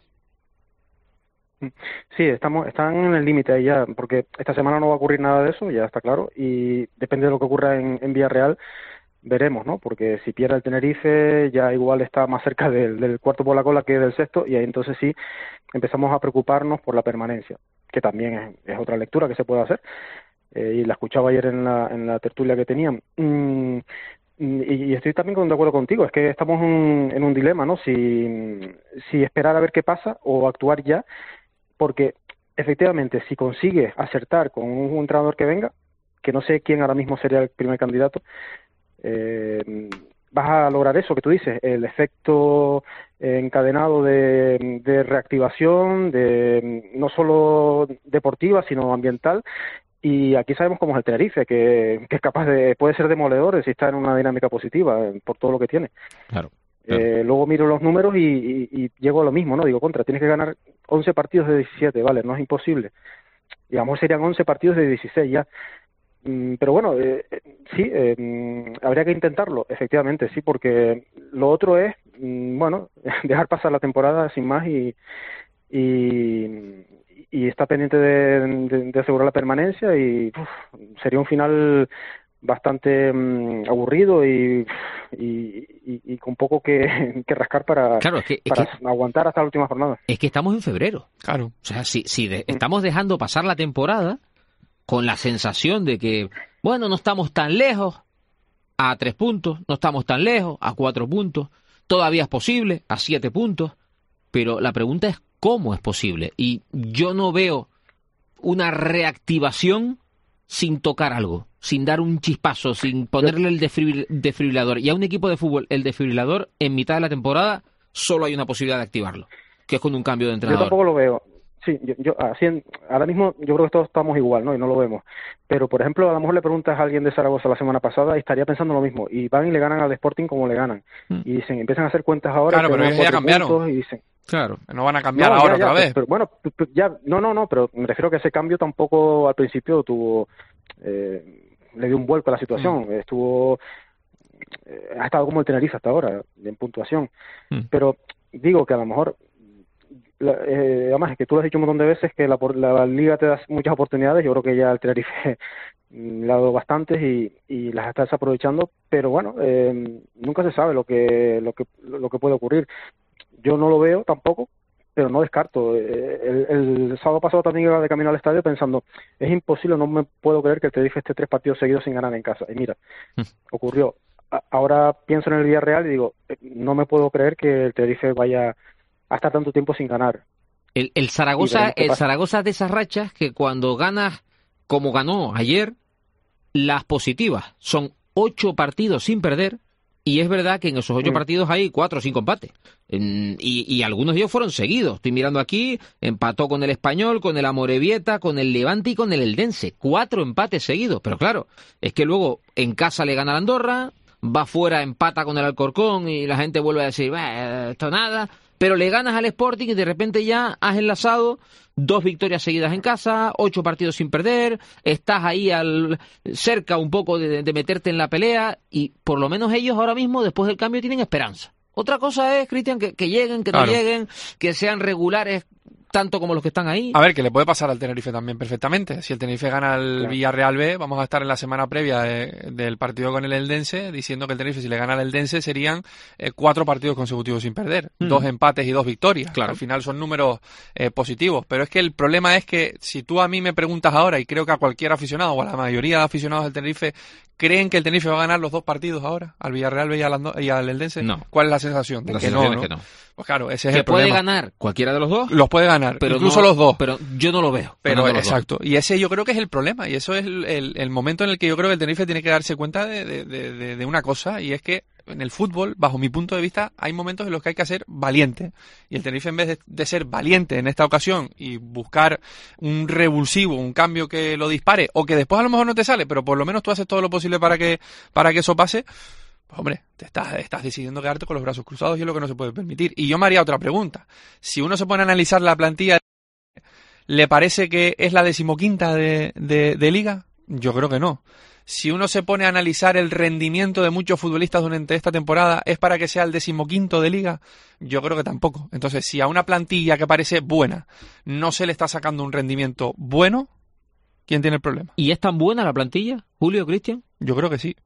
Sí, están en el límite ahí ya, porque esta semana no va a ocurrir nada de eso, ya está claro, y depende de lo que ocurra en Villarreal, veremos, ¿no? Porque si pierde el Tenerife, ya igual está más cerca del cuarto por la cola que del sexto, y ahí entonces sí empezamos a preocuparnos por la permanencia, que también es otra lectura que se puede hacer, y la escuchaba ayer en la tertulia que tenían. Y estoy también de acuerdo contigo, es que estamos en un dilema, ¿no? Si esperar a ver qué pasa o actuar ya, porque efectivamente si consigues acertar con un entrenador que venga, que no sé quién ahora mismo sería el primer candidato, vas a lograr eso que tú dices, el efecto encadenado de reactivación, no solo deportiva, sino ambiental. Y aquí sabemos cómo es el Tenerife, que es capaz puede ser demoledor si está en una dinámica positiva, por todo lo que tiene. Claro. Luego miro los números y llego a lo mismo, ¿no? Digo, tienes que ganar 11 partidos de 17, vale, no es imposible. Y a lo mejor serían 11 partidos de 16 ya. Pero bueno, sí, habría que intentarlo, efectivamente, sí, porque lo otro es, bueno, dejar pasar la temporada sin más y está pendiente de asegurar la permanencia, y sería un final bastante aburrido y con poco que rascar para aguantar hasta la última jornada. Es que estamos en febrero. Claro. O sea, si estamos dejando pasar la temporada con la sensación de que, bueno, no estamos tan lejos a 3 puntos, no estamos tan lejos a 4 puntos, todavía es posible a 7 puntos, pero la pregunta es ¿cómo es posible? Y yo no veo una reactivación sin tocar algo, sin dar un chispazo, sin ponerle el desfibrilador. Y a un equipo de fútbol, el desfibrilador, en mitad de la temporada, solo hay una posibilidad de activarlo, que es con un cambio de entrenador. Yo tampoco lo veo. Sí, ahora mismo yo creo que todos estamos igual, ¿no? Y no lo vemos. Pero, por ejemplo, a lo mejor le preguntas a alguien de Zaragoza la semana pasada y estaría pensando lo mismo. Y van y le ganan al Sporting como le ganan. Y dicen, empiezan a hacer cuentas ahora. Claro, pero ellos ya cambiaron. Y dicen, claro, no van a cambiar ahora otra vez. Pero bueno, no, pero me refiero a que ese cambio tampoco al principio tuvo... le dio un vuelco a la situación. Ha estado como el Tenerife hasta ahora, en puntuación. Pero digo que a lo mejor... además es que tú lo has dicho un montón de veces que la liga te da muchas oportunidades. Yo creo que ya el Tenerife le ha dado bastantes y las está desaprovechando, pero bueno, nunca se sabe lo que puede ocurrir. Yo no lo veo tampoco, pero no descarto. El sábado pasado también iba de camino al estadio pensando, es imposible, no me puedo creer que el Tenerife esté 3 partidos seguidos sin ganar en casa. Y mira, ocurrió. Ahora pienso en el Villarreal y digo, no me puedo creer que el Tenerife vaya a estar tanto tiempo sin ganar. El Zaragoza es de esas rachas que cuando ganas como ganó ayer, las positivas son 8 partidos sin perder, y es verdad que en esos 8 partidos hay 4 o 5 empates. Y algunos de ellos fueron seguidos. Estoy mirando aquí, empató con el Español, con el Amorebieta, con el Levante y con el Eldense. 4 empates seguidos. Pero claro, es que luego en casa le gana a Andorra, va fuera, empata con el Alcorcón y la gente vuelve a decir, esto nada... Pero le ganas al Sporting y de repente ya has enlazado 2 victorias seguidas en casa, 8 partidos sin perder, estás ahí cerca un poco de meterte en la pelea, y por lo menos ellos ahora mismo, después del cambio, tienen esperanza. Otra cosa es, Cristian, que lleguen, que no lleguen, que sean regulares tanto como los que están ahí. A ver, que le puede pasar al Tenerife también perfectamente. Si el Tenerife gana al Villarreal B, vamos a estar en la semana previa del partido con el Eldense diciendo que el Tenerife, si le gana al Eldense, serían 4 partidos consecutivos sin perder, 2 empates y 2 victorias. Claro. Al final son números positivos, pero es que el problema es que si tú a mí me preguntas ahora, y creo que a cualquier aficionado o a la mayoría de aficionados del Tenerife, ¿creen que el Tenerife va a ganar los 2 partidos ahora, al Villarreal B y al Eldense? No. ¿Cuál es la sensación? La sensación es que no. Pues claro, ese es el problema. ¿Puede ganar cualquiera de los 2? Los puede ganar, pero incluso los 2. Pero yo no lo veo. Pero exacto. Y ese yo creo que es el problema. Y eso es el momento en el que yo creo que el Tenerife tiene que darse cuenta de una cosa. Y es que en el fútbol, bajo mi punto de vista, hay momentos en los que hay que ser valiente. Y el Tenerife, en vez de ser valiente en esta ocasión y buscar un revulsivo, un cambio que lo dispare, o que después a lo mejor no te sale, pero por lo menos tú haces todo lo posible para que eso pase, pues hombre, te estás decidiendo quedarte con los brazos cruzados, y es lo que no se puede permitir. Y yo me haría otra pregunta. Si uno se pone a analizar la plantilla, ¿le parece que es la 15ª de Liga? Yo creo que no. Si uno se pone a analizar el rendimiento de muchos futbolistas durante esta temporada, ¿es para que sea el 15º de Liga? Yo creo que tampoco. Entonces, si a una plantilla que parece buena no se le está sacando un rendimiento bueno, ¿quién tiene el problema? ¿Y es tan buena la plantilla, Julio, Cristian? Yo creo que sí.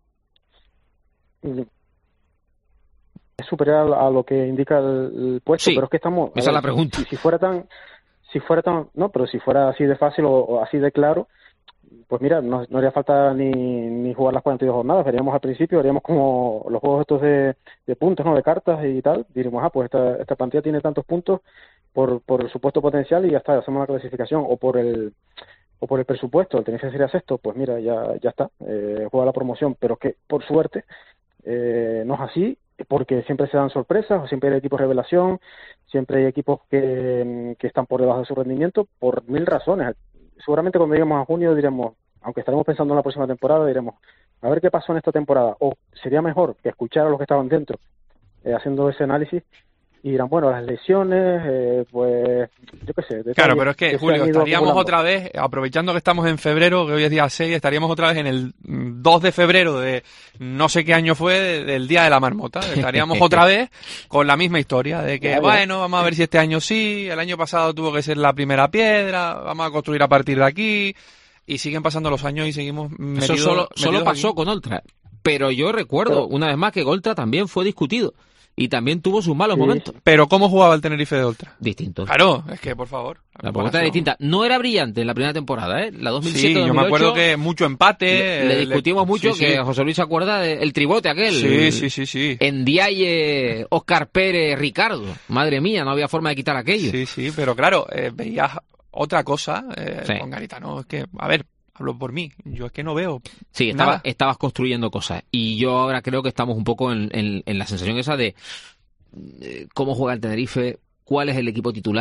Es superior a lo que indica el puesto, pero es que estamos... Esa es la pregunta. Si fuera tan... No, pero si fuera así de fácil o así de claro, pues mira, no haría falta ni jugar las 42 jornadas. Veríamos al principio, veríamos como los juegos estos de puntos, ¿no? De cartas y tal. Diríamos, pues esta plantilla tiene tantos puntos por el supuesto potencial y ya está, hacemos la clasificación. O por el presupuesto, el Tenerife sería sexto, pues mira, ya está, juega la promoción. Pero es que, por suerte, no es así, porque siempre se dan sorpresas, o siempre hay equipos revelación, siempre hay equipos que están por debajo de su rendimiento, por 1000 razones. Seguramente cuando lleguemos a junio diremos, aunque estaremos pensando en la próxima temporada, diremos, a ver qué pasó en esta temporada, o sería mejor que escuchar a los que estaban dentro haciendo ese análisis, y dirán, bueno, las lesiones, pues, yo qué sé. Claro, pero es que, Julio, estaríamos otra vez, aprovechando que estamos en febrero, que hoy es día 6, estaríamos otra vez en el 2 de febrero de no sé qué año fue, del Día de la Marmota. Estaríamos otra vez con la misma historia, de que, bueno, vamos a ver si este año sí, el año pasado tuvo que ser la primera piedra, vamos a construir a partir de aquí, y siguen pasando los años y seguimos metidos. Eso solo pasó aquí con Oltra, pero yo recuerdo, una vez más, que Oltra también fue discutido. Y también tuvo sus malos momentos. Pero ¿cómo jugaba el Tenerife de Oltra? Distinto. Claro, es que, por favor. La propuesta era distinta. No era brillante en la primera temporada, ¿eh? La 2007-2008. Sí, yo me acuerdo que mucho empate. Le discutimos mucho, que José Luis se acuerda del tribote aquel. Sí. Ndiaye, Óscar Pérez, Ricardo. Madre mía, no había forma de quitar aquello. Sí, pero claro, veías otra cosa con Garitano. Es que, a ver, hablo por mí, yo es que no veo. Sí, estabas construyendo cosas. Y yo ahora creo que estamos un poco en la sensación esa de cómo juega el Tenerife, cuál es el equipo titular.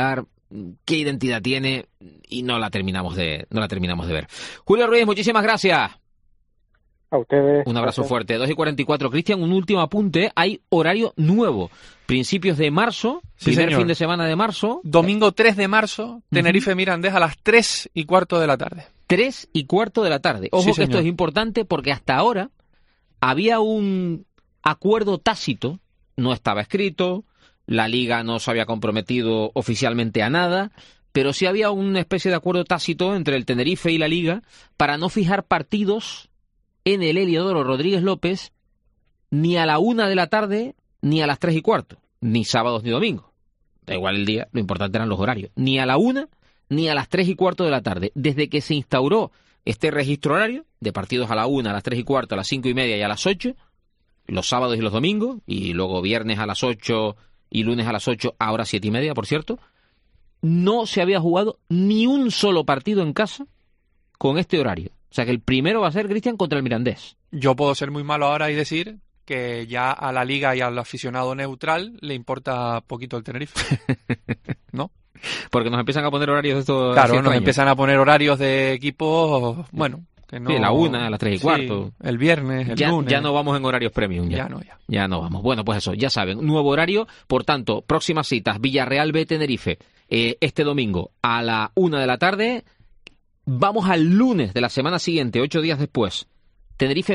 qué identidad tiene, y no la terminamos de ver. Julio Ruiz, muchísimas gracias. A ustedes. Un abrazo fuerte. 2:44. Cristian, un último apunte. Hay horario nuevo. Principios de marzo, Sí, primer señor. fin de semana de marzo. Domingo 3 de marzo, Tenerife-Mirandés a las 3:15 de la tarde. 3:15 de la tarde. Ojo, Sí, que esto señor. es importante porque hasta ahora había un acuerdo tácito, no estaba escrito, la Liga no se había comprometido oficialmente a nada, pero sí había una especie de acuerdo tácito entre el Tenerife y la Liga para no fijar partidos en el Heliodoro Rodríguez López ni a la 1 de la tarde ni a las 3:15, ni sábados ni domingos. Da igual el día, lo importante eran los horarios. Ni a la 1 ni a las 3:15 de la tarde. Desde que se instauró este registro horario de partidos a la 1, a las 3:15, a las 5:30 y a las 8, los sábados y los domingos, y luego viernes a las 8 y lunes a las 8, ahora 7:30, por cierto, no se había jugado ni un solo partido en casa con este horario. O sea que el primero va a ser, Cristian, contra el Mirandés. Yo puedo ser muy malo ahora y decir que ya a la Liga y al aficionado neutral le importa poquito el Tenerife. ¿No? Porque nos empiezan a poner horarios de estos. Claro, nos empiezan a poner horarios de equipos, bueno, que no... Sí, la 1, a las 3:15. Sí, el viernes, el lunes. Ya no vamos en horarios premium. Ya no vamos. Bueno, pues eso, ya saben, nuevo horario. Por tanto, próximas citas, Villarreal B Tenerife, este domingo a la 1 de la tarde. Vamos al lunes de la semana siguiente, 8 días después. Tenerife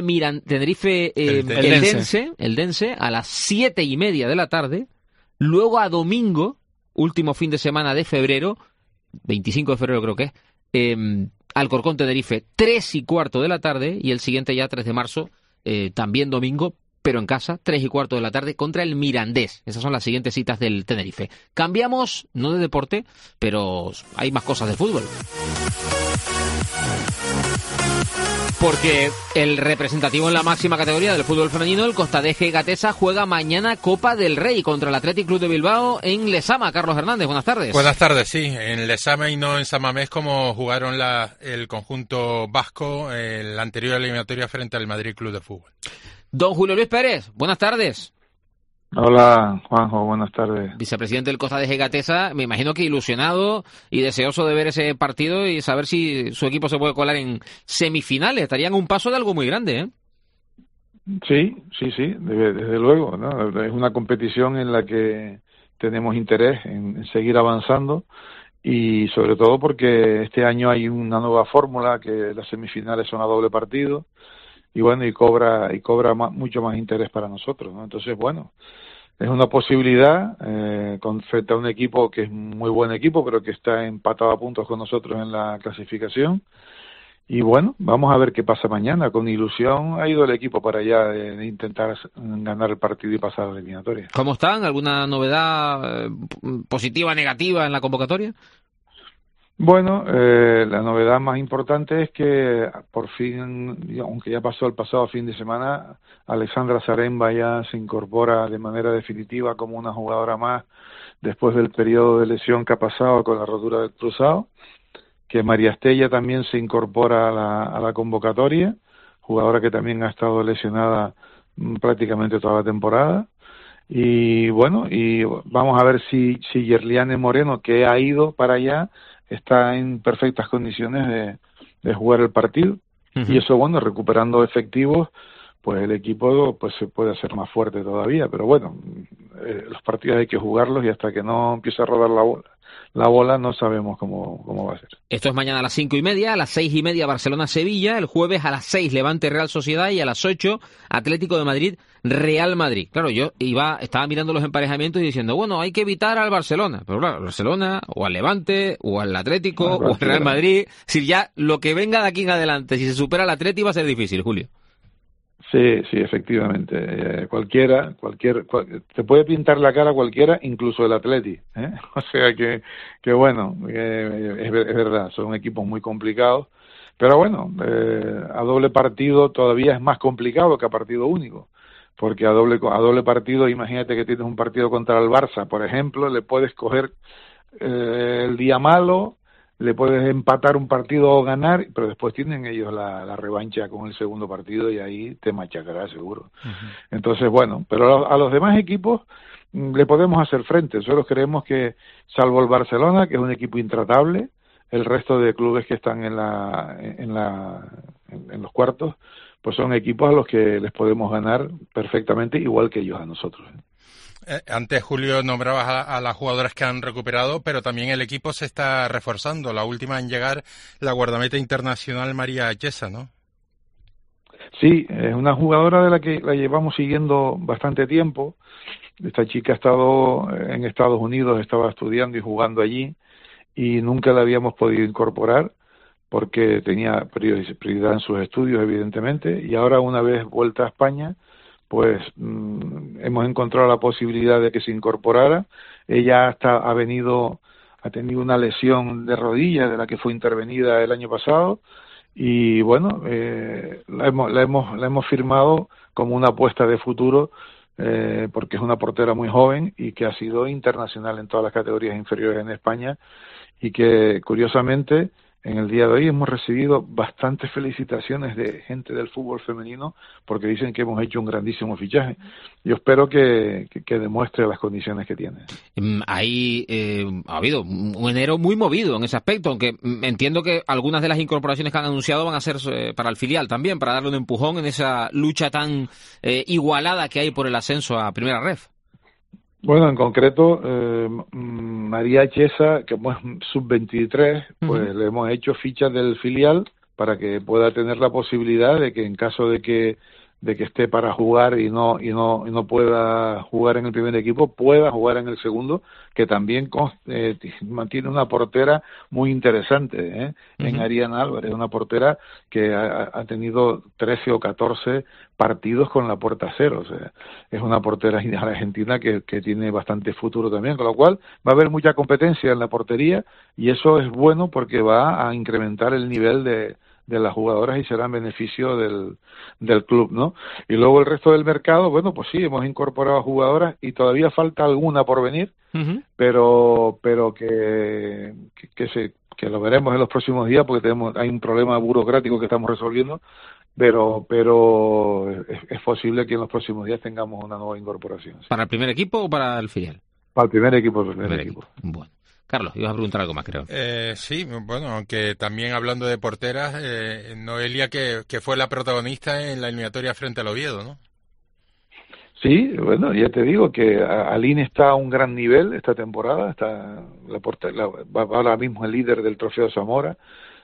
Eldense a las 7:30 de la tarde. Luego a domingo, último fin de semana de febrero, 25 de febrero creo que es, Alcorcón Tenerife, 3:15 de la tarde. Y el siguiente ya, 3 de marzo, también domingo, pero en casa, 3:15 de la tarde contra el Mirandés. Esas son las siguientes citas del Tenerife. Cambiamos, no de deporte, pero hay más cosas de fútbol. Porque el representativo en la máxima categoría del fútbol femenino, el Costadeje Gatesa, juega mañana Copa del Rey contra el Athletic Club de Bilbao en Lezama. Carlos Hernández, buenas tardes. Buenas tardes, sí. En Lezama y no en San Mamés, como jugaron el conjunto vasco en la anterior eliminatoria frente al Madrid Club de Fútbol. Don Julio Luis Pérez, buenas tardes. Hola, Juanjo, buenas tardes. Vicepresidente del Costadeje Gatesa, me imagino que ilusionado y deseoso de ver ese partido y saber si su equipo se puede colar en semifinales. Estarían a un paso de algo muy grande, ¿eh? Sí, desde luego, ¿no? Es una competición en la que tenemos interés en seguir avanzando, y sobre todo porque este año hay una nueva fórmula, que las semifinales son a doble partido, y bueno, y cobra mucho más interés para nosotros, ¿no? Entonces, bueno, es una posibilidad frente a un equipo que es muy buen equipo, pero que está empatado a puntos con nosotros en la clasificación. Y bueno, vamos a ver qué pasa mañana. Con ilusión ha ido el equipo para allá de intentar ganar el partido y pasar a la eliminatoria. ¿Cómo están? ¿Alguna novedad positiva, negativa en la convocatoria? Bueno, la novedad más importante es que por fin, aunque ya pasó el pasado fin de semana, Alexandra Zaremba ya se incorpora de manera definitiva como una jugadora más después del periodo de lesión que ha pasado con la rotura del cruzado, que María Estella también se incorpora a la convocatoria, jugadora que también ha estado lesionada prácticamente toda la temporada. Y bueno, y vamos a ver si Yerliane Moreno, que ha ido para allá, está en perfectas condiciones de jugar el partido. Y eso, bueno, recuperando efectivos, pues el equipo pues se puede hacer más fuerte todavía. Pero bueno, los partidos hay que jugarlos, y hasta que no empiece a rodar la bola no sabemos cómo va a ser. Esto es mañana a las 5:30, a las 6:30 Barcelona-Sevilla, el jueves a las 6 Levante Real Sociedad y a las 8 Atlético de Madrid Real Madrid. Claro, yo estaba mirando los emparejamientos y diciendo, bueno, hay que evitar al Barcelona, pero claro, al Barcelona o al Levante o al Atlético o al Real Madrid, si ya lo que venga de aquí en adelante, si se supera el Atlético va a ser difícil, Julio. Sí, efectivamente. Cualquiera, te puede pintar la cara cualquiera, incluso el Atleti, ¿eh? O sea que bueno, es verdad, son equipos muy complicados, pero bueno, a doble partido todavía es más complicado que a partido único, porque a doble partido, imagínate que tienes un partido contra el Barça, por ejemplo, le puedes coger el día malo, le puedes empatar un partido o ganar, pero después tienen ellos la revancha con el segundo partido y ahí te machacará seguro. Entonces, bueno, pero a los demás equipos le podemos hacer frente. Nosotros creemos que, salvo el Barcelona, que es un equipo intratable, el resto de clubes que están en los cuartos, pues son equipos a los que les podemos ganar perfectamente, igual que ellos a nosotros. Antes, Julio, nombrabas a las jugadoras que han recuperado, pero también el equipo se está reforzando. La última en llegar, la guardameta internacional María Chiesa, ¿no? Sí, es una jugadora de la que la llevamos siguiendo bastante tiempo. Esta chica ha estado en Estados Unidos, estaba estudiando y jugando allí, y nunca la habíamos podido incorporar porque tenía prioridad en sus estudios, evidentemente, y ahora, una vez vuelta a España, pues hemos encontrado la posibilidad de que se incorporara. Ella ha tenido una lesión de rodilla de la que fue intervenida el año pasado, y bueno, la hemos firmado como una apuesta de futuro, porque es una portera muy joven y que ha sido internacional en todas las categorías inferiores en España, y que, curiosamente, en el día de hoy hemos recibido bastantes felicitaciones de gente del fútbol femenino porque dicen que hemos hecho un grandísimo fichaje. Yo espero que demuestre las condiciones que tiene. Ahí ha habido un enero muy movido en ese aspecto, aunque entiendo que algunas de las incorporaciones que han anunciado van a ser para el filial también, para darle un empujón en esa lucha tan igualada que hay por el ascenso a Primera Ref. Bueno, en concreto, María Chiesa, que es sub-23, pues le hemos hecho fichas del filial para que pueda tener la posibilidad de que, en caso de que esté para jugar y no pueda jugar en el primer equipo, pueda jugar en el segundo, que también mantiene una portera muy interesante, en Ariana Álvarez, una portera que ha tenido 13 o 14 partidos con la puerta cero. O sea, es una portera argentina que tiene bastante futuro también, con lo cual va a haber mucha competencia en la portería, y eso es bueno porque va a incrementar el nivel de las jugadoras y será en beneficio del club, ¿no? Y luego el resto del mercado, bueno, pues sí, hemos incorporado jugadoras y todavía falta alguna por venir, pero que lo veremos en los próximos días, porque hay un problema burocrático que estamos resolviendo, pero es posible que en los próximos días tengamos una nueva incorporación. ¿Sí? ¿Para el primer equipo o para el filial? Para el primer equipo, Bueno. Carlos, ibas a preguntar algo más, creo. Sí, bueno, aunque también hablando de porteras, Noelia, que fue la protagonista en la eliminatoria frente al Oviedo, ¿no? Sí, bueno, ya te digo que Aline está a un gran nivel esta temporada, está ahora mismo el líder del Trofeo Zamora.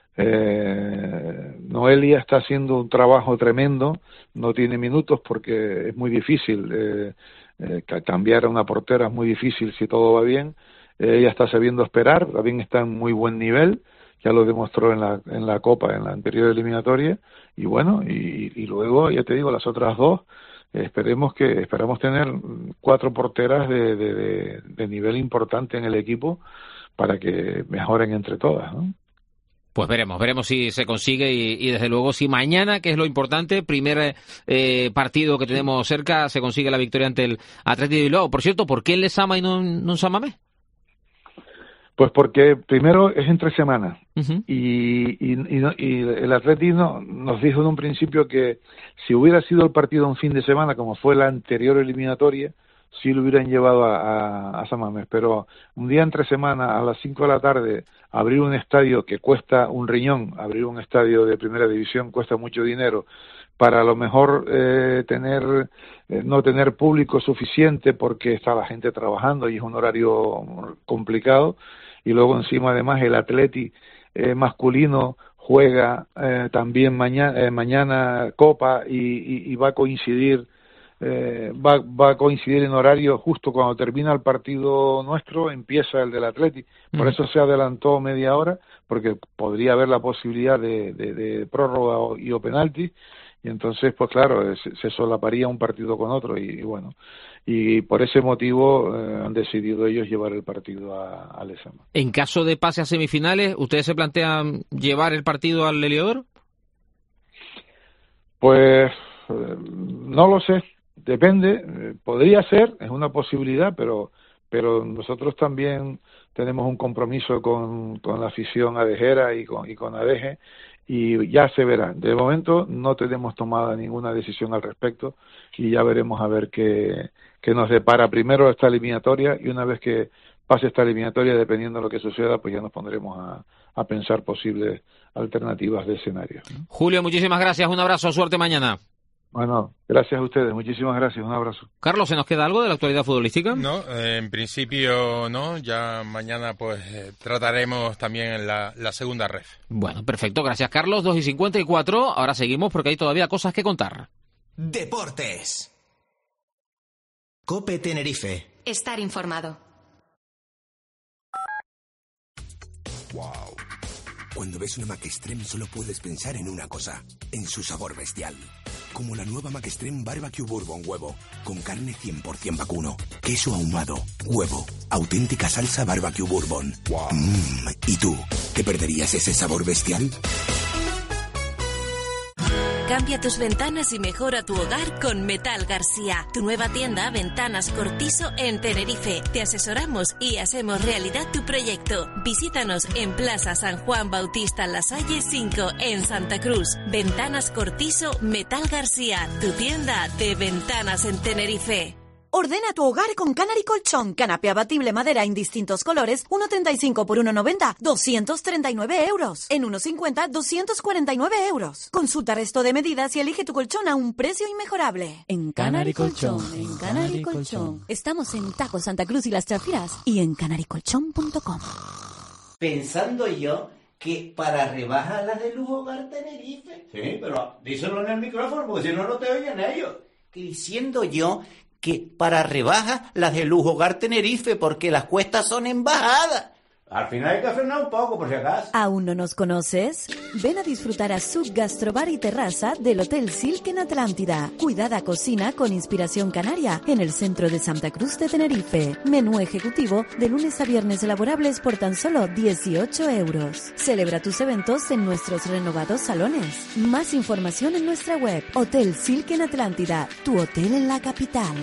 Noelia está haciendo un trabajo tremendo, no tiene minutos porque es muy difícil, cambiar a una portera es muy difícil si todo va bien. Ella está sabiendo esperar, también está en muy buen nivel, ya lo demostró en la Copa, en la anterior eliminatoria, y bueno, y luego, ya te digo, las otras dos, esperamos tener 4 porteras de nivel importante en el equipo para que mejoren entre todas, ¿no? Pues veremos si se consigue y desde luego si mañana, que es lo importante, primer partido que tenemos cerca, se consigue la victoria ante el Athletic de Bilbao. Por cierto, ¿por qué el Lezama y no en San Mamés? Pues porque primero es entre semanas, y el Atlético nos dijo en un principio que si hubiera sido el partido un fin de semana, como fue la anterior eliminatoria, sí lo hubieran llevado a San Mamés, pero un día entre semana a las 5 de la tarde abrir un estadio que cuesta un riñón, abrir un estadio de primera división cuesta mucho dinero, para a lo mejor no tener público suficiente porque está la gente trabajando y es un horario complicado, y luego encima además el Atleti masculino juega también mañana Copa y va a coincidir va a coincidir en horario justo cuando termina el partido nuestro, empieza el del Atleti. Por eso se adelantó media hora, porque podría haber la posibilidad de prórroga o penalti, y entonces pues claro, se solaparía un partido con otro, y bueno, y por ese motivo han decidido ellos llevar el partido a Lezama. En caso de pase a semifinales, ¿ustedes se plantean llevar el partido al Heliodoro? Pues no lo sé, depende, podría ser, es una posibilidad, pero nosotros también tenemos un compromiso con la afición adejera y con Adeje, y ya se verá. De momento no tenemos tomada ninguna decisión al respecto, y ya veremos a ver qué nos depara primero esta eliminatoria, y una vez que pase esta eliminatoria, dependiendo de lo que suceda, pues ya nos pondremos a pensar posibles alternativas de escenario. Julio, muchísimas gracias, un abrazo, suerte mañana. Bueno, gracias a ustedes, muchísimas gracias, un abrazo. Carlos, ¿se nos queda algo de la actualidad futbolística? No, en principio no, ya mañana pues trataremos también la segunda ref. Bueno, perfecto, gracias Carlos, 2:54, ahora seguimos porque hay todavía cosas que contar. Deportes. COPE Tenerife. Estar informado. Wow. Cuando ves una Mac Extreme solo puedes pensar en una cosa, en su sabor bestial. Como la nueva Mac Extreme Barbecue Bourbon Huevo, con carne 100% vacuno, queso ahumado, huevo, auténtica salsa Barbecue Bourbon. Wow. ¿Y tú, qué perderías ese sabor bestial? Cambia tus ventanas y mejora tu hogar con Metal García, tu nueva tienda Ventanas Cortiso en Tenerife. Te asesoramos y hacemos realidad tu proyecto. Visítanos en Plaza San Juan Bautista Lasalle 5 en Santa Cruz. Ventanas Cortiso Metal García, tu tienda de ventanas en Tenerife. Ordena tu hogar con Canary Colchón. Canapé abatible madera en distintos colores, 1,35 por 1,90, 239 euros. En 1,50, 249 euros. Consulta resto de medidas y elige tu colchón a un precio inmejorable. En Canary Colchón, en Canary Colchón. Estamos en Tajo, Santa Cruz y Las Chafiras y en canarycolchón.com. Pensando yo que para rebajas las de Lujo Hogar Tenerife. Sí, pero díselo en el micrófono porque si no, no te oyen ellos. Que diciendo yo que para rebajas las de Lujo Hogar Tenerife porque las cuestas son en bajada. Al final hay que frenar un poco, por si acaso. ¿Aún no nos conoces? Ven a disfrutar a Sub Gastrobar y Terraza del Hotel Silk en Atlántida. Cuidada cocina con inspiración canaria en el centro de Santa Cruz de Tenerife. Menú ejecutivo de lunes a viernes elaborables por tan solo 18 euros. Celebra tus eventos en nuestros renovados salones. Más información en nuestra web. Hotel Silk en Atlántida, tu hotel en la capital.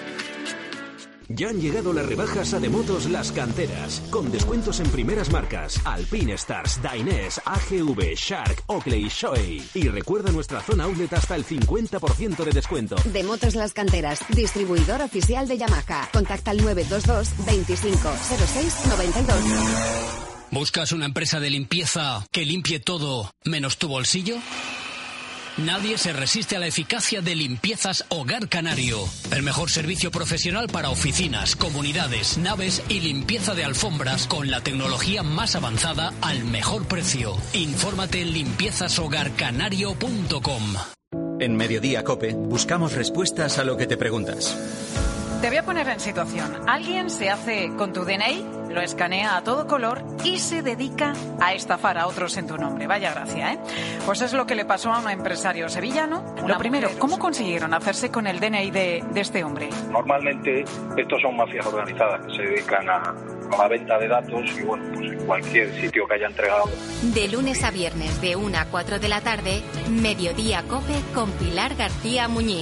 Ya han llegado las rebajas a Demotos Las Canteras, con descuentos en primeras marcas, Alpine Stars, Dainese, AGV, Shark, Oakley, Shoei. Y recuerda nuestra zona outlet hasta el 50% de descuento. Demotos Las Canteras, distribuidor oficial de Yamaha. Contacta al 922 25 06 92. ¿Buscas una empresa de limpieza que limpie todo menos tu bolsillo? Nadie se resiste a la eficacia de Limpiezas Hogar Canario. El mejor servicio profesional para oficinas, comunidades, naves y limpieza de alfombras con la tecnología más avanzada al mejor precio. Infórmate en limpiezashogarcanario.com. En Mediodía COPE buscamos respuestas a lo que te preguntas. Te voy a poner en situación. Alguien se hace con tu DNI, lo escanea a todo color y se dedica a estafar a otros en tu nombre. Vaya gracia, ¿eh? Pues es lo que le pasó a un empresario sevillano. Lo primero, ¿cómo consiguieron hacerse con el DNI de este hombre? Normalmente estos son mafias organizadas que se dedican a la venta de datos y bueno, pues en cualquier sitio que haya entregado. De lunes a viernes de 1 a 4 de la tarde, Mediodía COPE con Pilar García Muñiz.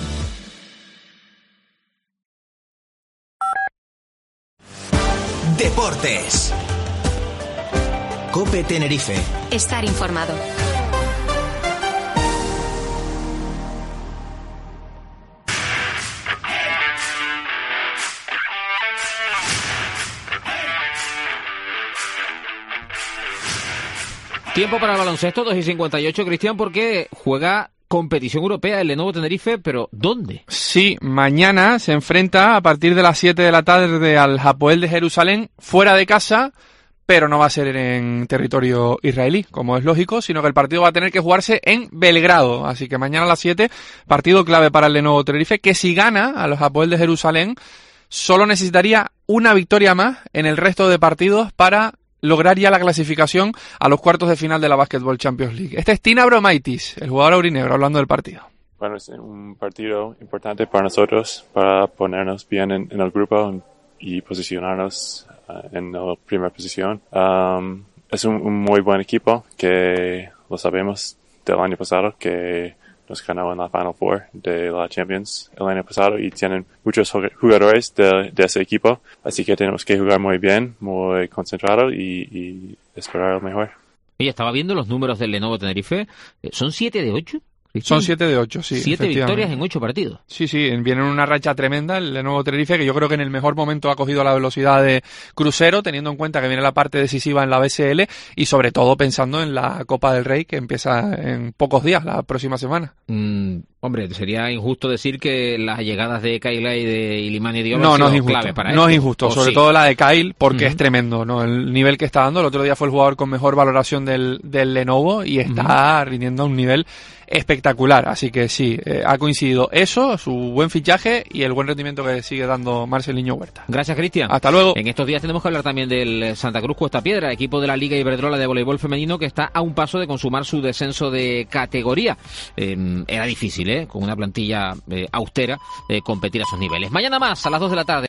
Deportes. COPE Tenerife. Estar informado. Tiempo para el baloncesto, 2:58, Cristian, porque juega competición europea el Lenovo Tenerife, pero ¿dónde? Sí, mañana se enfrenta a partir de las 7 de la tarde al Hapoel de Jerusalén, fuera de casa, pero no va a ser en territorio israelí, como es lógico, sino que el partido va a tener que jugarse en Belgrado. Así que mañana a las 7, partido clave para el Lenovo Tenerife, que si gana a los Hapoel de Jerusalén, solo necesitaría una victoria más en el resto de partidos para lograr ya la clasificación a los cuartos de final de la Basketball Champions League. Este es Tina Bromaitis, el jugador aurinegro, hablando del partido. Bueno, es un partido importante para nosotros, para ponernos bien en el grupo y posicionarnos en la primera posición. Es un muy buen equipo que lo sabemos del año pasado, que nos ganó en la Final Four de la Champions el año pasado y tienen muchos jugadores de ese equipo, así que tenemos que jugar muy bien, muy concentrado y esperar lo mejor. Oye, estaba viendo los números del Lenovo Tenerife, ¿son 7 de 8? Son 7 de 8, sí. 7 victorias en 8 partidos. Sí, viene en una racha tremenda el nuevo Tenerife, que yo creo que en el mejor momento ha cogido la velocidad de crucero, teniendo en cuenta que viene la parte decisiva en la BSL y sobre todo pensando en la Copa del Rey, que empieza en pocos días, la próxima semana. Hombre, sería injusto decir que las llegadas de Kyle y de Ilimani Diop no han es sido injusto, clave para no esto. es injusto, sobre todo la de Kyle, porque es tremendo, ¿no? El nivel que está dando. El otro día fue el jugador con mejor valoración del Lenovo y está rindiendo a un nivel espectacular, así que sí, ha coincidido eso, su buen fichaje y el buen rendimiento que sigue dando Marceliño Huerta. Gracias, Cristian. Hasta luego. En estos días tenemos que hablar también del Santa Cruz Cuesta Piedra, equipo de la Liga Iberdrola de voleibol femenino que está a un paso de consumar su descenso de categoría. Era difícil, con una plantilla austera, competir a esos niveles. Mañana más, a las 2 de la tarde.